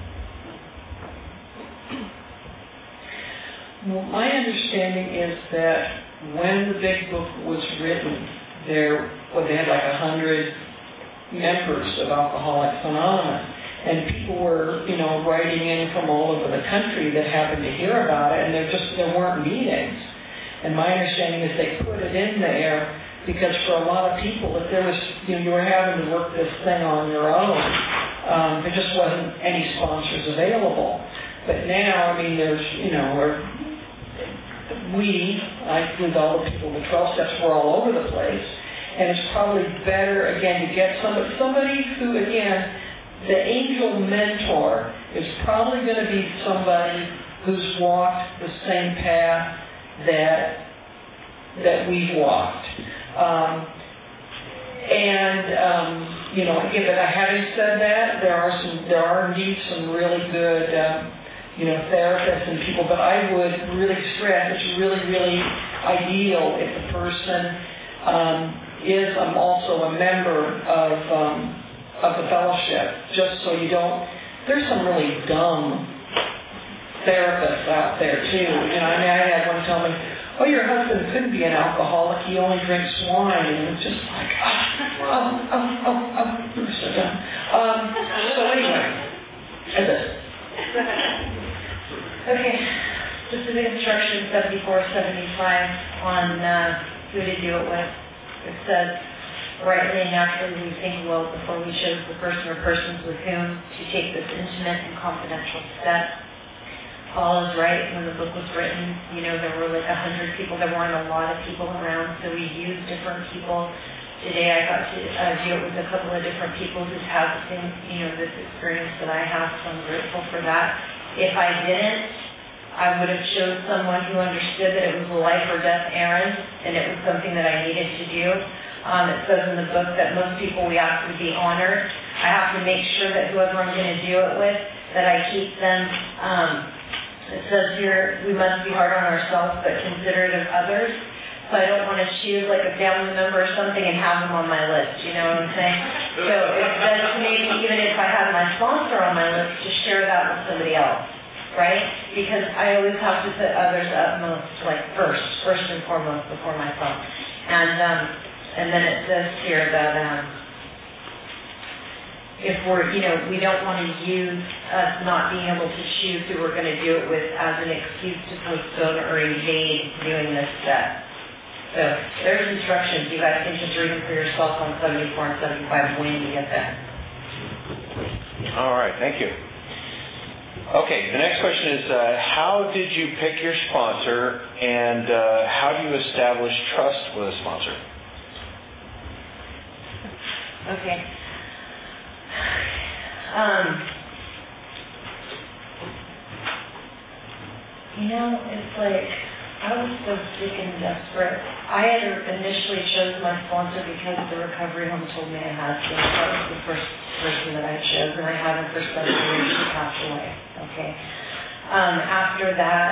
Well, my understanding is that when the big book was written, there, well, they had like a hundred members of Alcoholics Anonymous, and people were, you know, writing in from all over the country that happened to hear about it, and there just there weren't meetings. And my understanding is they put it in there because for a lot of people, if there was, you know, you were having to work this thing on your own, um, there just wasn't any sponsors available. But now, I mean, there's, you know, we're, we, I include all the people, the twelve steps, we're all over the place. And it's probably better, again, to get somebody, somebody who, again, the angel mentor is probably going to be somebody who's walked the same path that that we've walked. Um, and, um, you know, again, but having said that, there are some, there are indeed some really good, um, you know, therapists and people, but I would really stress it's really, really ideal if the person um, is um, also a member of um, of the fellowship, just so you don't, there's some really dumb therapists out there too. You know, I mean, I had one tell me, oh, your husband couldn't be an alcoholic, he only drinks wine, and it's just like, oh, oh, oh, oh, oh, you're so dumb. Um, so anyway, that's it. Okay, this is instruction seventy-four seventy-five on uh, who to do it with. It says, rightly and naturally we think well before we choose the person or persons with whom to take this intimate and confidential step. all is right. When the book was written, you know, there were like a hundred people. There weren't a lot of people around, so we used different people. Today I got to uh, deal with a couple of different people who've had the same, you know, this experience that I have, so I'm grateful for that. If I didn't, I would have showed someone who understood that it was a life or death errand, and it was something that I needed to do. Um, it says in the book that most people we ask to be honored. I have to make sure that whoever I'm going to do it with, that I keep them. Um, it says here, we must be hard on ourselves, but considerate of others. So I don't want to choose like a family member or something and have them on my list, you know what I'm saying? So it does maybe, even if I had my sponsor on my list, to share that with somebody else, right? Because I always have to put others upmost, like first, first and foremost before myself. And um, and then it says here that um, if we're, you know, we don't want to use us not being able to choose who we're going to do it with as an excuse to postpone or evade doing this step. So there's instructions. You guys can just read them for yourself on seventy-four and seventy-five when you get there. All right, thank you. Okay, the next question is, uh, how did you pick your sponsor, and uh, how do you establish trust with a sponsor? Okay. Um, you know, it's like, I was so sick and desperate. I had initially chose my sponsor because the recovery home told me I had to. That was the first person that I chose, and I haven't for seven years. She passed away. Okay. Um, after that,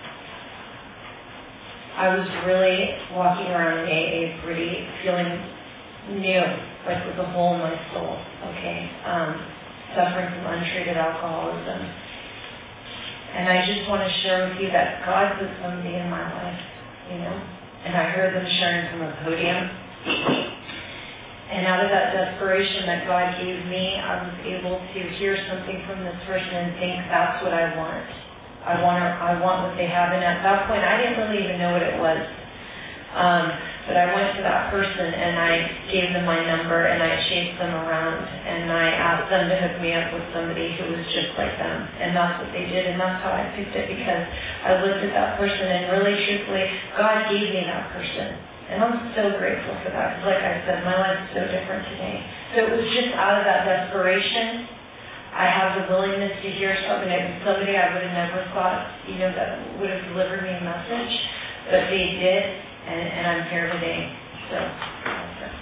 I was really walking around in A A pretty, feeling new, like with a hole in my soul. Okay. Um, suffering from untreated alcoholism. And I just want to share with you that God was somebody in my life, you know. And I heard them sharing from a podium. And out of that desperation that God gave me, I was able to hear something from this person and think, that's what I want. I want, I want what they have. And at that point, I didn't really even know what it was. Um, but I went to that person and I gave them my number and I chased them around and I asked them to hook me up with somebody who was just like them. And that's what they did, and that's how I picked it, because I looked at that person and really truthfully, God gave me that person. And I'm so grateful for that. Like I said, my life is so different today. So it was just out of that desperation. I have the willingness to hear something. It was somebody I would have never thought, you know, that would have delivered me a message. But they did. And, and I'm here today, so that's it.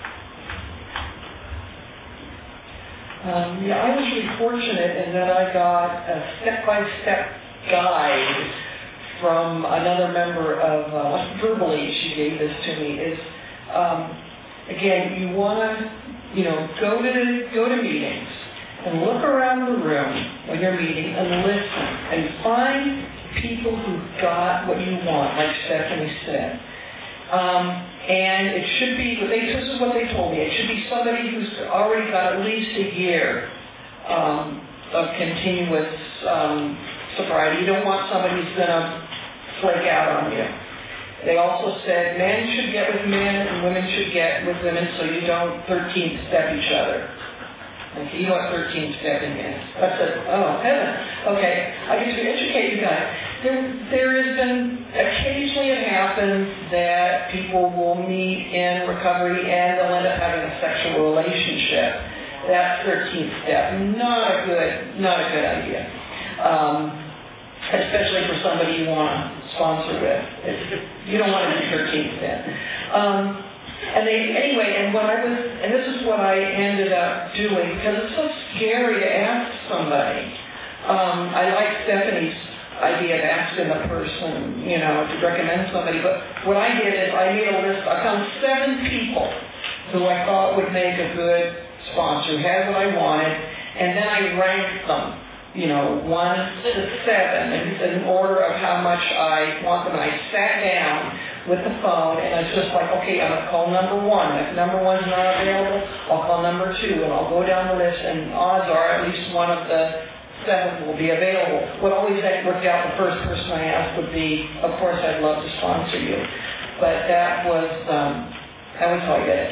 Um, yeah, I was really fortunate in that I got a step-by-step guide from another member of, uh, verbally she gave this to me, is, um, again, you want to, you know, go to the, go to meetings and look around the room when you're meeting and listen and find people who got what you want, like Stephanie said. Um, and it should be, this is what they told me, it should be somebody who's already got at least a year um, of continuous um, sobriety. You don't want somebody who's going to flake out on you. They also said men should get with men and women should get with women, so you don't thirteenth step each other. Okay, you know what thirteenth stepping is. I said, oh, heaven. Okay, I get to educate you guys. There, there has been, occasionally it happens that people will meet in recovery and they'll end up having a sexual relationship. That's thirteenth step. Not a good, not a good idea. Um, especially for somebody you want to sponsor with. It's, you don't want to do thirteenth step. Um, And they, anyway, and what I was, and this is what I ended up doing, because it's so scary to ask somebody. Um, I like Stephanie's idea of asking the person, you know, to recommend somebody, but what I did is I made a list. I found seven people who I thought would make a good sponsor, who had what I wanted, and then I ranked them, you know, one to seven, in, in order of how much I want them. And I sat down with the phone, and I was just like, okay, I'm going to call number one. If number one's not available, I'll call number two, and I'll go down the list, and odds are at least one of the seven will be available. What always worked out, the first person I asked would be, of course, I'd love to sponsor you. But that was, um, that was how I did it.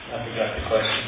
I forgot the question.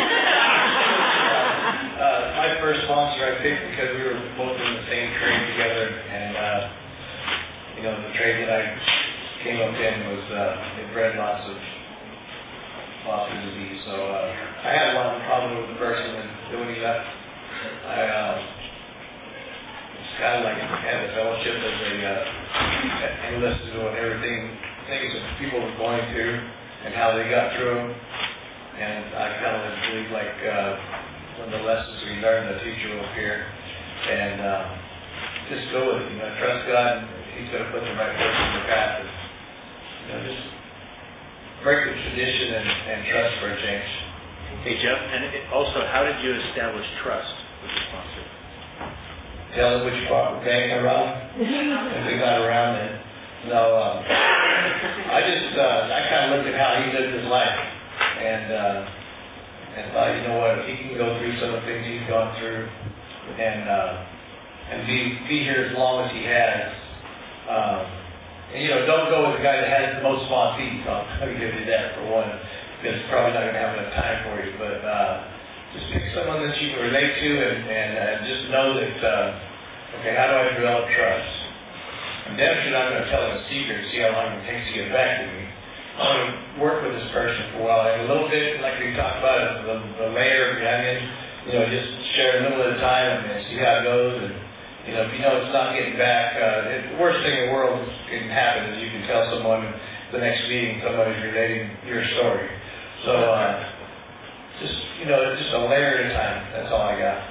uh, my first sponsor I picked because we were both in the same trade together, and uh, you know, the trade that I came up in was uh, it bred lots of lots of disease. So uh, I had a lot of problem with the person, and when he left, I uh, it's kind of like had a fellowship as a uh, and listened to what everything things that people were going through and how they got through them. And I kind of believe like uh, one of the lessons we learned, the teacher will appear, and uh, just go with it. You know, trust God. And He's going to put the right person in the path. And, you know, just break the tradition and, and trust for a change. Hey Jeff, and it also, how did you establish trust with the sponsor? Tell them which part we're going around. If we got around it. No, um, I just uh, I kind of looked at how he lived his life. And uh, and thought, you know what, if he can go through some of the things he's gone through, and uh, and be be here as long as he has, um, and you know, don't go with the guy that has the most sponsees. I'll, I'll give you that for one, because it's probably not going to have enough time for you. But uh, just pick someone that you can relate to, and and uh, just know that uh, okay, how do I develop trust? I'm damn sure not going to tell him a secret and see how long it takes to get back to me. I want to work with this person for a while, and a little bit, like we talked about, the, the layer of the onion, you know, just share a little at a time and see how it goes. And, you know, if you know it's not getting back, uh, it, the worst thing in the world can happen is you can tell someone the next meeting, somebody's relating your story. So, uh, just, you know, just a layer at a time. That's all I got.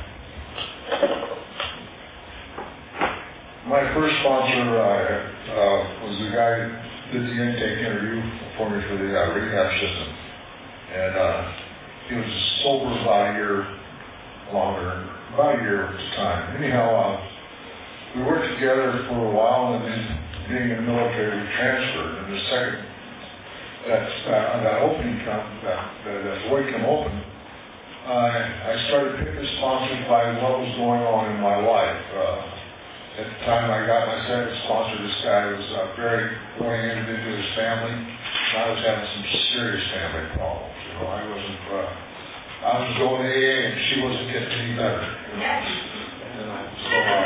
My first sponsor uh, uh, was the guy that did the intake interview for me for the uh, rehab system. And uh, he was sober about a year longer, about a year at the time. Anyhow, uh, we worked together for a while, and then being in the military, we transferred. And the second that, uh, that opening come, that, that, that void came open, uh, I started picking sponsors by what was going on in my life. Uh, At the time I got my second sponsor, this guy was uh, very oriented into his family. And I was having some serious family problems. You know, I wasn't, uh, I was going to A A and she wasn't getting any better. You know, you know so, uh,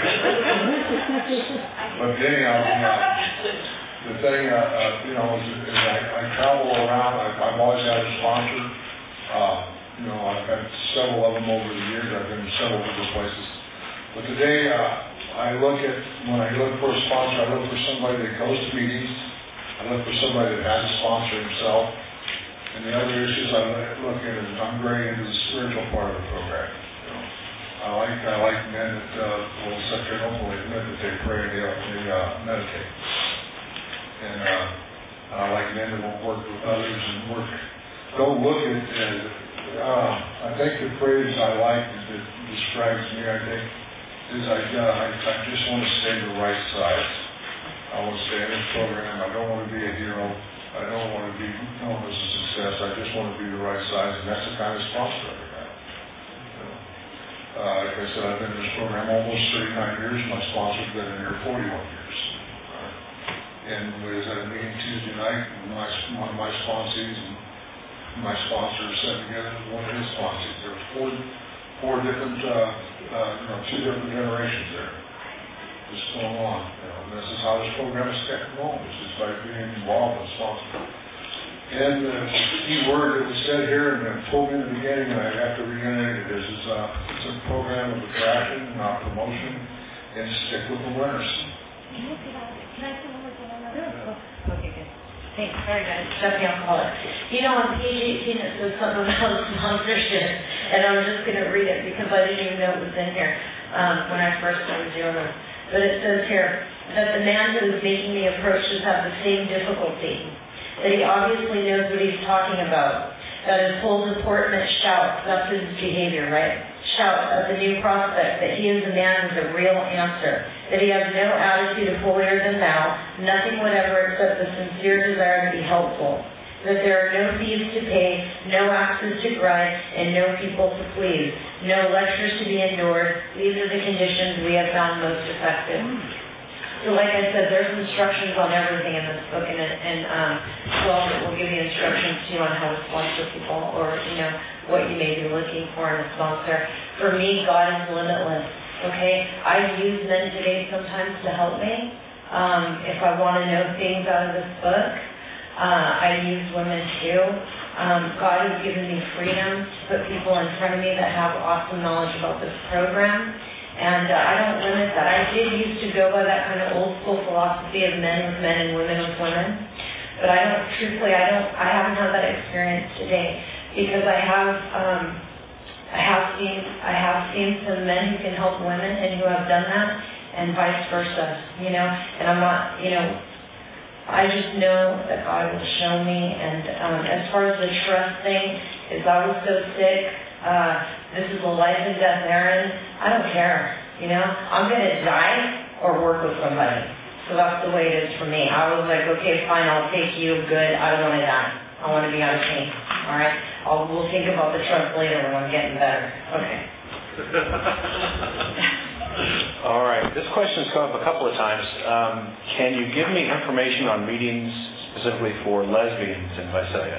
but anyhow, uh, the thing, uh, uh, you know, is, is I, I travel around. I, I've always had a sponsor. Uh, you know, I've had several of them over the years. I've been in several different places. But today, uh, I look at, when I look for a sponsor, I look for somebody that goes to meetings. I look for somebody that has a sponsor himself. And the other issues I look at is I'm very into the spiritual part of the program. You know, I like I like men that uh, will sit there and hopefully admit that they pray and they, they uh, meditate. And uh, I like men that will work with others and work. Don't look at it. Uh, I think the phrase I like that describes me, I think, is I, uh, I, I just want to stay the right size. I want to stay in this program. I don't want to be a hero. I don't want to be known as a success. I just want to be the right size, and that's the kind of sponsor I have. You know, uh, like I said, I've been in this program almost thirty-nine years. My sponsor's been in here forty-one years. Uh, and we was at a meeting Tuesday night, and my, one of my sponsees and my sponsor sat together with one of his sponsees. There were four, four different, uh, uh, you know, two different generations there. Just going on. You know, and this is how this program is kept going. It's just by being involved and sponsored. And uh, the key word that was said here and uh, told me in the beginning, and I have to reiterate it, is, is uh, it's a program of attraction, not promotion, and stick with the winners. Can I say one more thing on that? Okay, good. Thanks. Sorry, guys. Stephanie, I'll call it. You know, on page eighteen, it says something about sponsorship, and I'm just going to read it because I didn't even know it was in here um, when I first started doing it. But it says here that the man who is making the approach should have the same difficulty, that he obviously knows what he's talking about, that his whole deportment shouts, that's his behavior, right? Shout at the new prospect that he is a man with a real answer, that he has no attitude of holier than thou, nothing whatever except the sincere desire to be helpful, that there are no fees to pay, no axes to grind, and no people to please, no lectures to be endured. These are the conditions we have found most effective. So like I said, there's instructions on everything in this book, and, and um, twelve it will give you instructions too on how to sponsor people, or, you know, what you may be looking for in a sponsor. For me, God is limitless, okay? I use men today sometimes to help me. Um, if I want to know things out of this book, uh, I use women too. Um, God has given me freedom to put people in front of me that have awesome knowledge about this program. And uh, I don't limit that. I did used to go by that kind of old school philosophy of men with men and women with women. But I don't, truthfully, I don't, I haven't had that experience today, because I have, um, I have seen, I have seen some men who can help women and who have done that, and vice versa, you know. And I'm not, you know, I just know that God will show me. And um, as far as the trust thing, is I was so sick. Uh, this is a life and death errand. I don't care, you know. I'm going to die or work with somebody. So that's the way it is for me. I was like, okay, fine, I'll take you. Good. I don't want to die. I want to be on a team. All right. I'll, we'll think about the trust later when I'm getting better. Okay. All right. This question's come up a couple of times. Um, can you give me information on meetings specifically for lesbians in Visalia?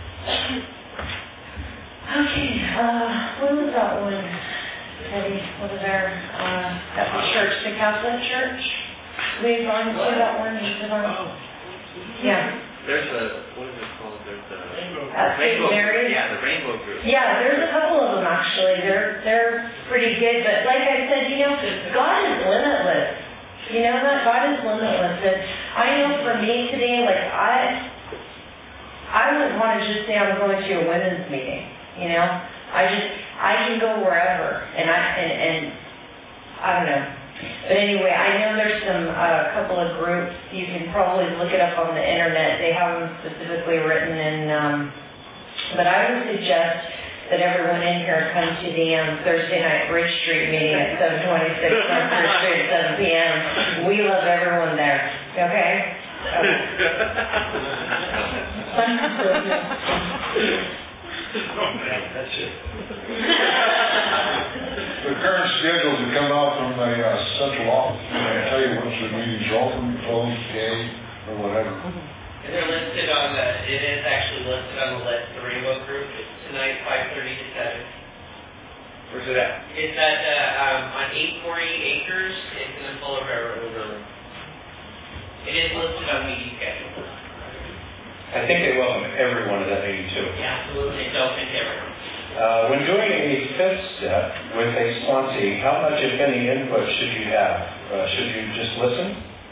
Okay. Uh, what was that one? Eddie, what was there? Uh, at the church, the Catholic Church. We've gone to that one. You said on. Yeah. There's a, what is it called? There's a At Saint Mary's. Yeah, the Rainbow Group. Yeah, there's a couple of them actually. They're they're pretty good. But like I said, you know, God is limitless. You know that God is limitless. And I know for me today, like I, I wouldn't want to just say I'm going to a women's meeting. You know, I just I can go wherever, and I and, and I don't know. But anyway, I know there's some a uh, couple of groups. You can probably look it up on the internet. They have them specifically written in. Um, but I would suggest that everyone in here come to the um, Thursday night Bridge Street meeting at seven twenty-six on Bridge Street at seven p.m. We love everyone there. Okay. Okay. That's it. The current schedules that come out from the uh, central office, can I tell you which the meetings are open, closed, gay, or whatever? And they're listed on the, it is actually listed on the list, the Rainbow Group. It's tonight, five thirty to seven. Where's it at? It's at, uh, um, on eight forty Acres. It's in the Fuller Railroad Road. It is listed on meeting schedule. I think they welcome everyone to that meeting too. Yeah, absolutely. It's open to everyone. Uh, when doing a fifth step with a sponsee, how much, if any, input should you have? Uh, should you just listen?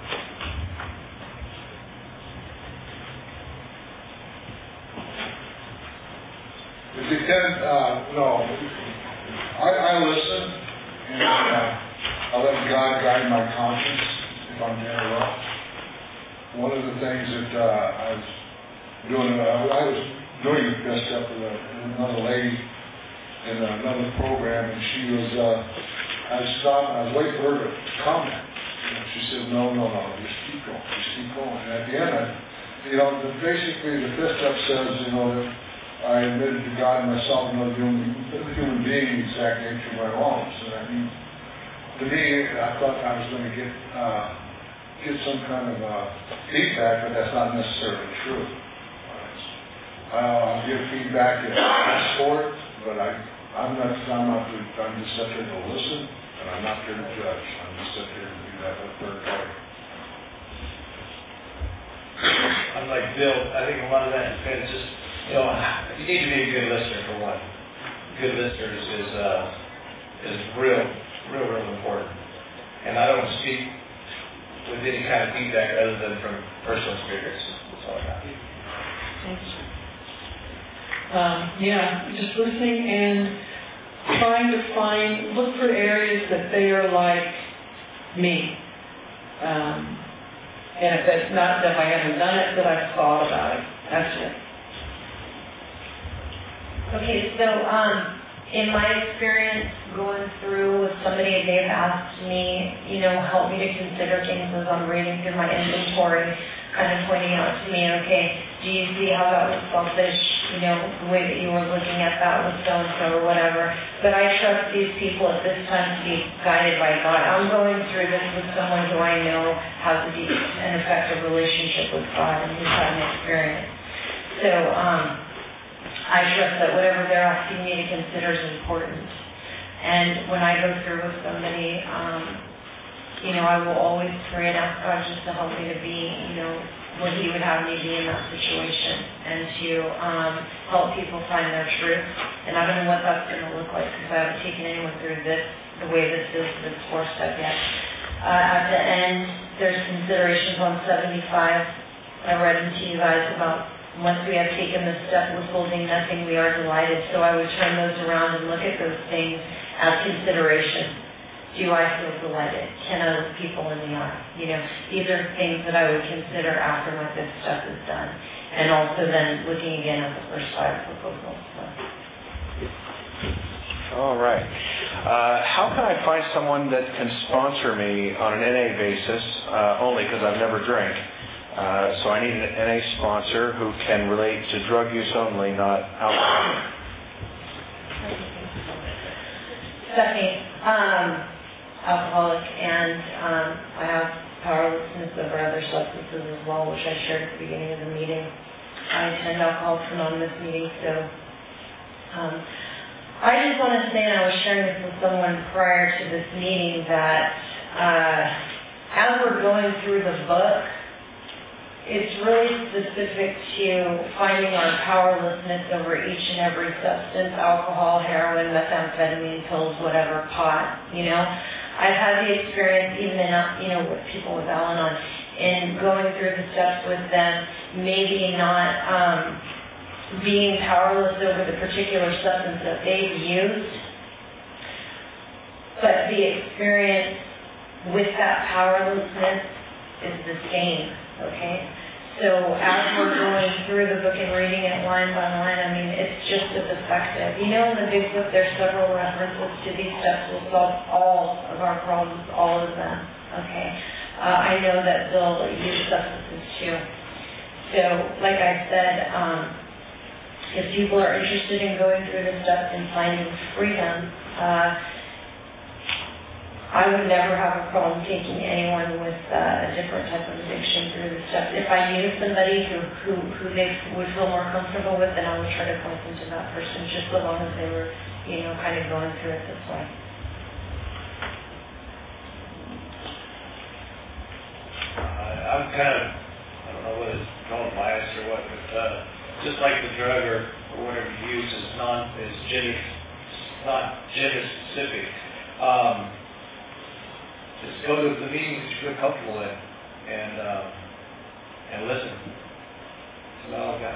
If you can, uh, no, I, I listen, and uh, I let God guide my conscience if I'm doing it wrong. One of the things that uh, I was doing, uh, I was doing a fifth step with a, another lady in another program, and she was, uh, I stopped, I was waiting for her to comment. And she said, no, no, no, just keep going, just keep going. And at the end, I, you know, the, basically the fifth step says, you know, that I admitted to God and myself another human, human being the exact nature of my wrongs. And I mean, to me, I thought I was going to get, uh, get some kind of uh, feedback, but that's not necessarily true. Uh, I'll give feedback if I ask for it, but I, I'm not, I'm not, I'm just set here to listen, and I'm not here to judge. I'm just set here to be that third party. I'm like Bill, I think a lot of that depends just, you know, you need to be a good listener for one. Good listeners is, uh, is real, real, real important. And I don't speak with any kind of feedback other than from personal experience. That's all I got. Thanks. Um, yeah, just listening and trying to find, look for areas that they are like me. Um, and if it's not that I haven't done it, that I've thought about it. That's it. Okay, so um, in my experience going through with somebody, they've asked me, you know, help me to consider things as I'm reading through my inventory, kind of pointing out to me, okay, do you see how that was selfish, you know, the way that you were looking at that with so-and-so or whatever. But I trust these people at this time to be guided by God. I'm going through this with someone who I know has a deep and effective relationship with God and who's had an experience. So, um, I trust that whatever they're asking me to consider is important. And when I go through with somebody, um, you know, I will always pray and ask God just to help me to be, you know, what He would have me be in that situation, and to um, help people find their truth. And I don't know what that's going to look like, because I haven't taken anyone through this, the way this is, this four step yet. Uh, at the end, there's considerations on seventy-five. I read them to you guys about once we have taken this step, withholding nothing, we are delighted. So I would turn those around and look at those things as consideration. Do I feel delighted? Can I look people in the eye? You know, these are things that I would consider after my good stuff is done. And also then looking again at the first five proposals. So. All right. Uh, how can I find someone that can sponsor me on an N A basis, uh, only because I've never drank? Uh, so I need an N A sponsor who can relate to drug use only, not alcohol. Stephanie, um, alcoholic, and um, I have powerlessness over other substances as well, which I shared at the beginning of the meeting. I attend Alcoholics Anonymous meetings, so um, I just want to say, and I was sharing this with someone prior to this meeting, that uh, as we're going through the book, it's really specific to finding our powerlessness over each and every substance, alcohol, heroin, methamphetamine, pills, whatever, pot, you know. I've had the experience even in, you know, with people with Al-Anon, in going through the steps with them, maybe not um, being powerless over the particular substance that they've used, but the experience with that powerlessness is the same, okay? So as we're going through the book and reading it line by line, I mean, it's just as effective. You know, in the big book, there's several references to these steps will solve all of our problems, all of them, okay? Uh, I know that they'll use substances too. So, like I said, um, if people are interested in going through the steps and finding freedom, uh, I would never have a problem taking anyone with uh, a different type of addiction through the steps. If I knew somebody who, who, who they would feel more comfortable with, then I would try to point them to that person, just so long as they were, you know, kind of going through it this way. Uh, I'm kind of, I don't know what it's called, biased or what, but uh, just like the drug or, or whatever you use is non, is gender, not gender specific. Um, Just go to the meetings that you feel comfortable in, and um, and listen. That's all I've got.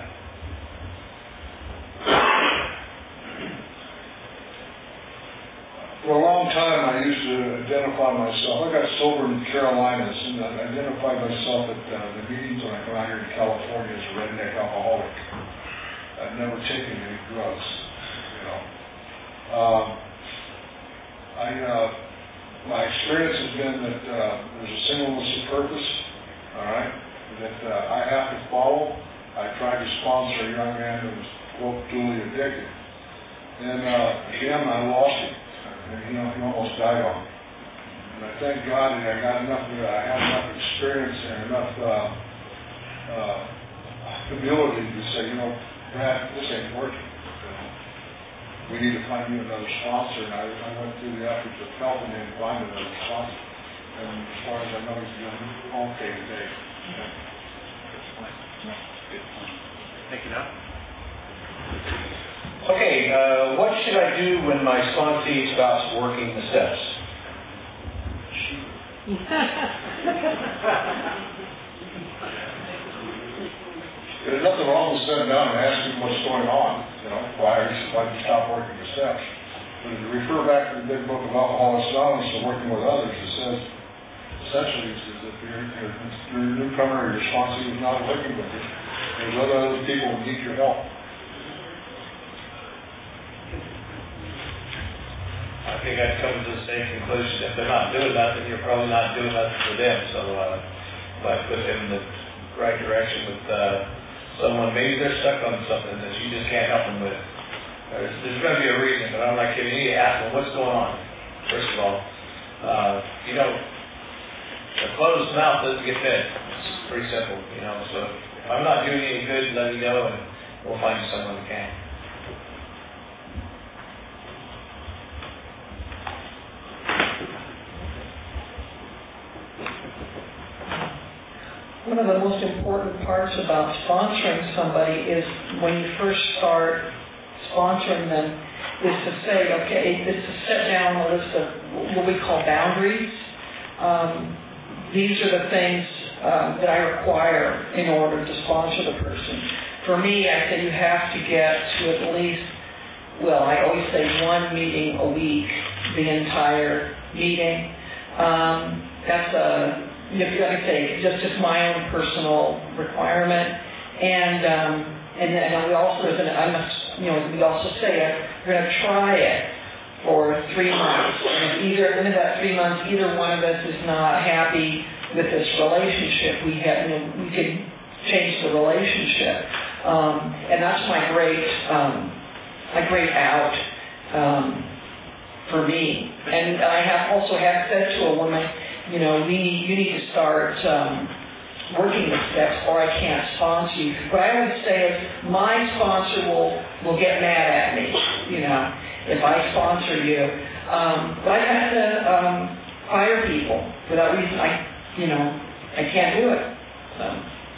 For a long time, I used to identify myself. I got sober in the Carolinas, and I identified myself at uh, the meetings when I come out here in California as a redneck alcoholic. I've never taken any drugs, you know. Um, I. Uh, My experience has been that uh, there's a singleness of purpose, all right, that uh, I have to follow. I tried to sponsor a young man who was, quote, duly addicted. And uh, again, I lost him. And, you know, he almost died on me. And I thank God that I got enough, uh, I had enough experience and enough uh, uh, ability to say, you know, Brad, this ain't working. We need to find you another sponsor, and I, I went through the efforts of helping him find another sponsor. And as far as I know, he's doing okay today. Yeah. Thank you, Doc. Okay, uh, what should I do when my sponsee stops working the steps? There's nothing wrong with sitting down and asking what's going on, you know, why are you, why did you stop working the steps? But if you refer back to the big book of Alcoholics Anonymous and working with others, it says, essentially, it says if you're, you're, you're a newcomer or your sponsor is not working with you, there's other, other people who need your help. I think I'd come to the same conclusion. If they're not doing nothing, you're probably not doing nothing for them. So, uh, but put them in the right direction with uh, someone. Maybe they're stuck on something that you just can't help them with. There's, there's going to be a reason, but I'm like, you need to ask them what's going on. First of all, uh, you know, a closed mouth doesn't get fed. It's pretty simple, you know. So if I'm not doing any good, let me know, and we'll find you someone who can. One of the most important parts about sponsoring somebody is when you first start sponsoring them is to say, okay, is to set down a list of what we call boundaries. Um, these are the things uh, that I require in order to sponsor the person. For me, I say you have to get to at least, well, I always say one meeting a week, the entire meeting. Um, that's a Like I say, just just my own personal requirement, and um, and then we also, I must, you know, we also say uh, we're going to try it for three months. And if either in that three months, either one of us is not happy with this relationship, we have, you know, we can change the relationship, um, and that's my great um, my great out um, for me. And I have also have said to a woman, you know, we need, you need to start um, working the steps, or I can't sponsor you. What I always say is, my sponsor will will get mad at me, you know, if I sponsor you. Um, but I've had to um, fire people for that reason. I, you know, I can't do it. So.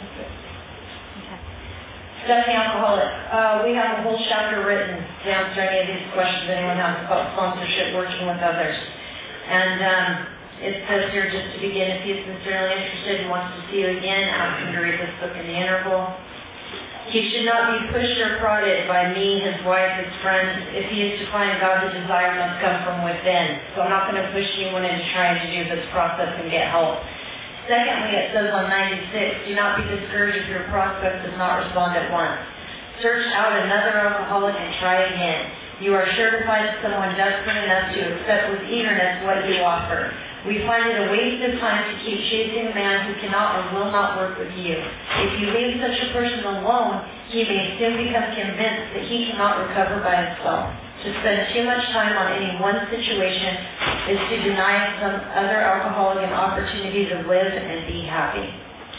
Stephanie, alcoholic. Uh, we have a whole chapter written to answer any of these questions anyone has about sponsorship, working with others, and. Um, It says here, just to begin, if he is sincerely interested and wants to see you again, ask him to read this book in the interval. He should not be pushed or prodded by me, his wife, his friends. If he is to find God, the desire must come from within. So I'm not going to push anyone into trying to do this process and get help. Secondly, it says on ninety-six, do not be discouraged if your prospect does not respond at once. Search out another alcoholic and try again. You are sure to find someone desperate enough to accept with eagerness what you offer. We find it a waste of time to keep chasing a man who cannot or will not work with you. If you leave such a person alone, he may soon become convinced that he cannot recover by himself. To spend too much time on any one situation is to deny some other alcoholic an opportunity to live and be happy.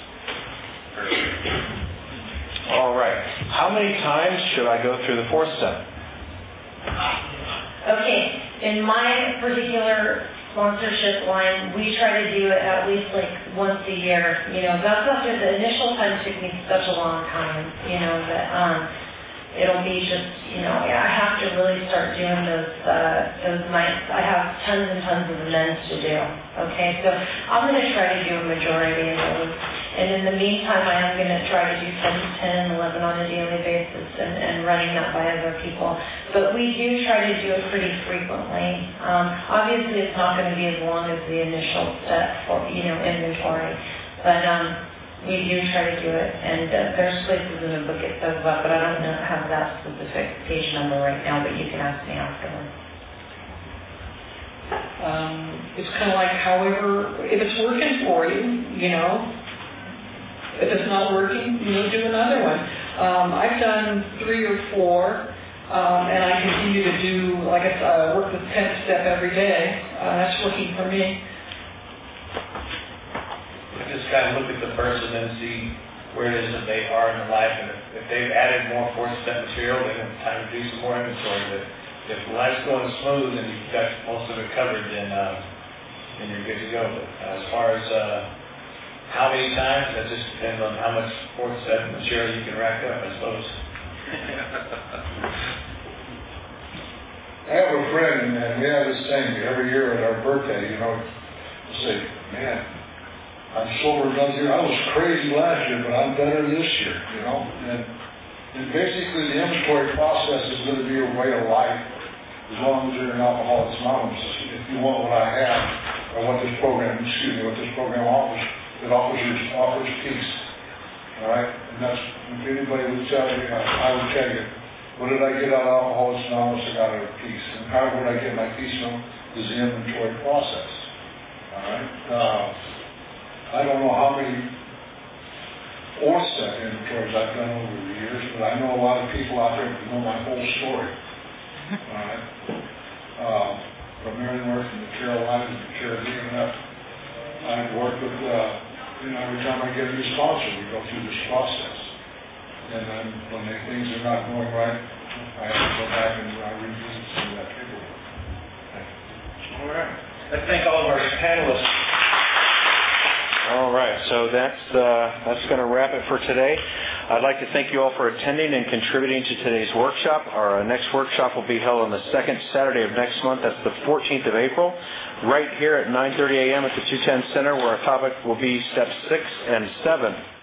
All right. How many times should I go through the fourth step? Okay. In my particular sponsorship line, we try to do it at least like once a year. You know, that's after the initial time took me such a long time, you know, that um, it'll be just, you know, yeah, I have to really start doing those uh, those nights. I have tons and tons of amends to do, okay? So I'm going to try to do a majority of those. And in the meantime, I am going to try to do ten to ten, eleven on a daily basis and, and running that by other people. But we do try to do it pretty frequently. Um, obviously, it's not going to be as long as the initial step for, you know, inventory. But um, we do try to do it. And uh, there's places in the book it says about, but I don't know, have that specific page number right now, but you can ask me afterwards. Um, it's kind of like however, if it's working for you, you know, if it's not working, you know, do another one. Um, I've done three or four, um, and I continue to do, like I said, I work with tenth step every day. Uh, that's working for me. Just kind of look at the person and see where it is that they are in their life, and if, if they've added more fourth step material, then it's time to do some more inventory. But if life's going smooth and you've got most of it covered, then uh, then you're good to go. But uh, as far as uh, how many times, that just depends on how much fourth step material you can rack up, I suppose. I have a friend, and we have this thing every year at our birthday, you know, we'll say, man, I'm sober another year. I was crazy last year, but I'm better this year, you know. And, and basically the inventory process is going to be a way of life as long as you're an Alcoholics Anonymous. If you want what I have, or what this program, excuse me, what this program offers, it offers you, offers peace. All right? And that's, if anybody would tell you, I would tell you, what did I get out of Alcoholics Anonymous? I got out of peace. And how would I get my peace from? Is the inventory process. All right? Uh, I don't know how many fourth step inventories I've done over the years, but I know a lot of people out there who know my whole story. All right? Uh, from everywhere from the Carolinas to the Caribbean up, I've worked with, uh, you know, every time I get a new sponsor, we go through this process. And then when the things are not going right, I have to go back and uh, revisit some of that paperwork. All right. Let's thank all of our panelists. All right, so that's uh, that's going to wrap it for today. I'd like to thank you all for attending and contributing to today's workshop. Our next workshop will be held on the second Saturday of next month. That's the fourteenth of April, right here at nine thirty a.m. at the two ten Center, where our topic will be Steps six and seven.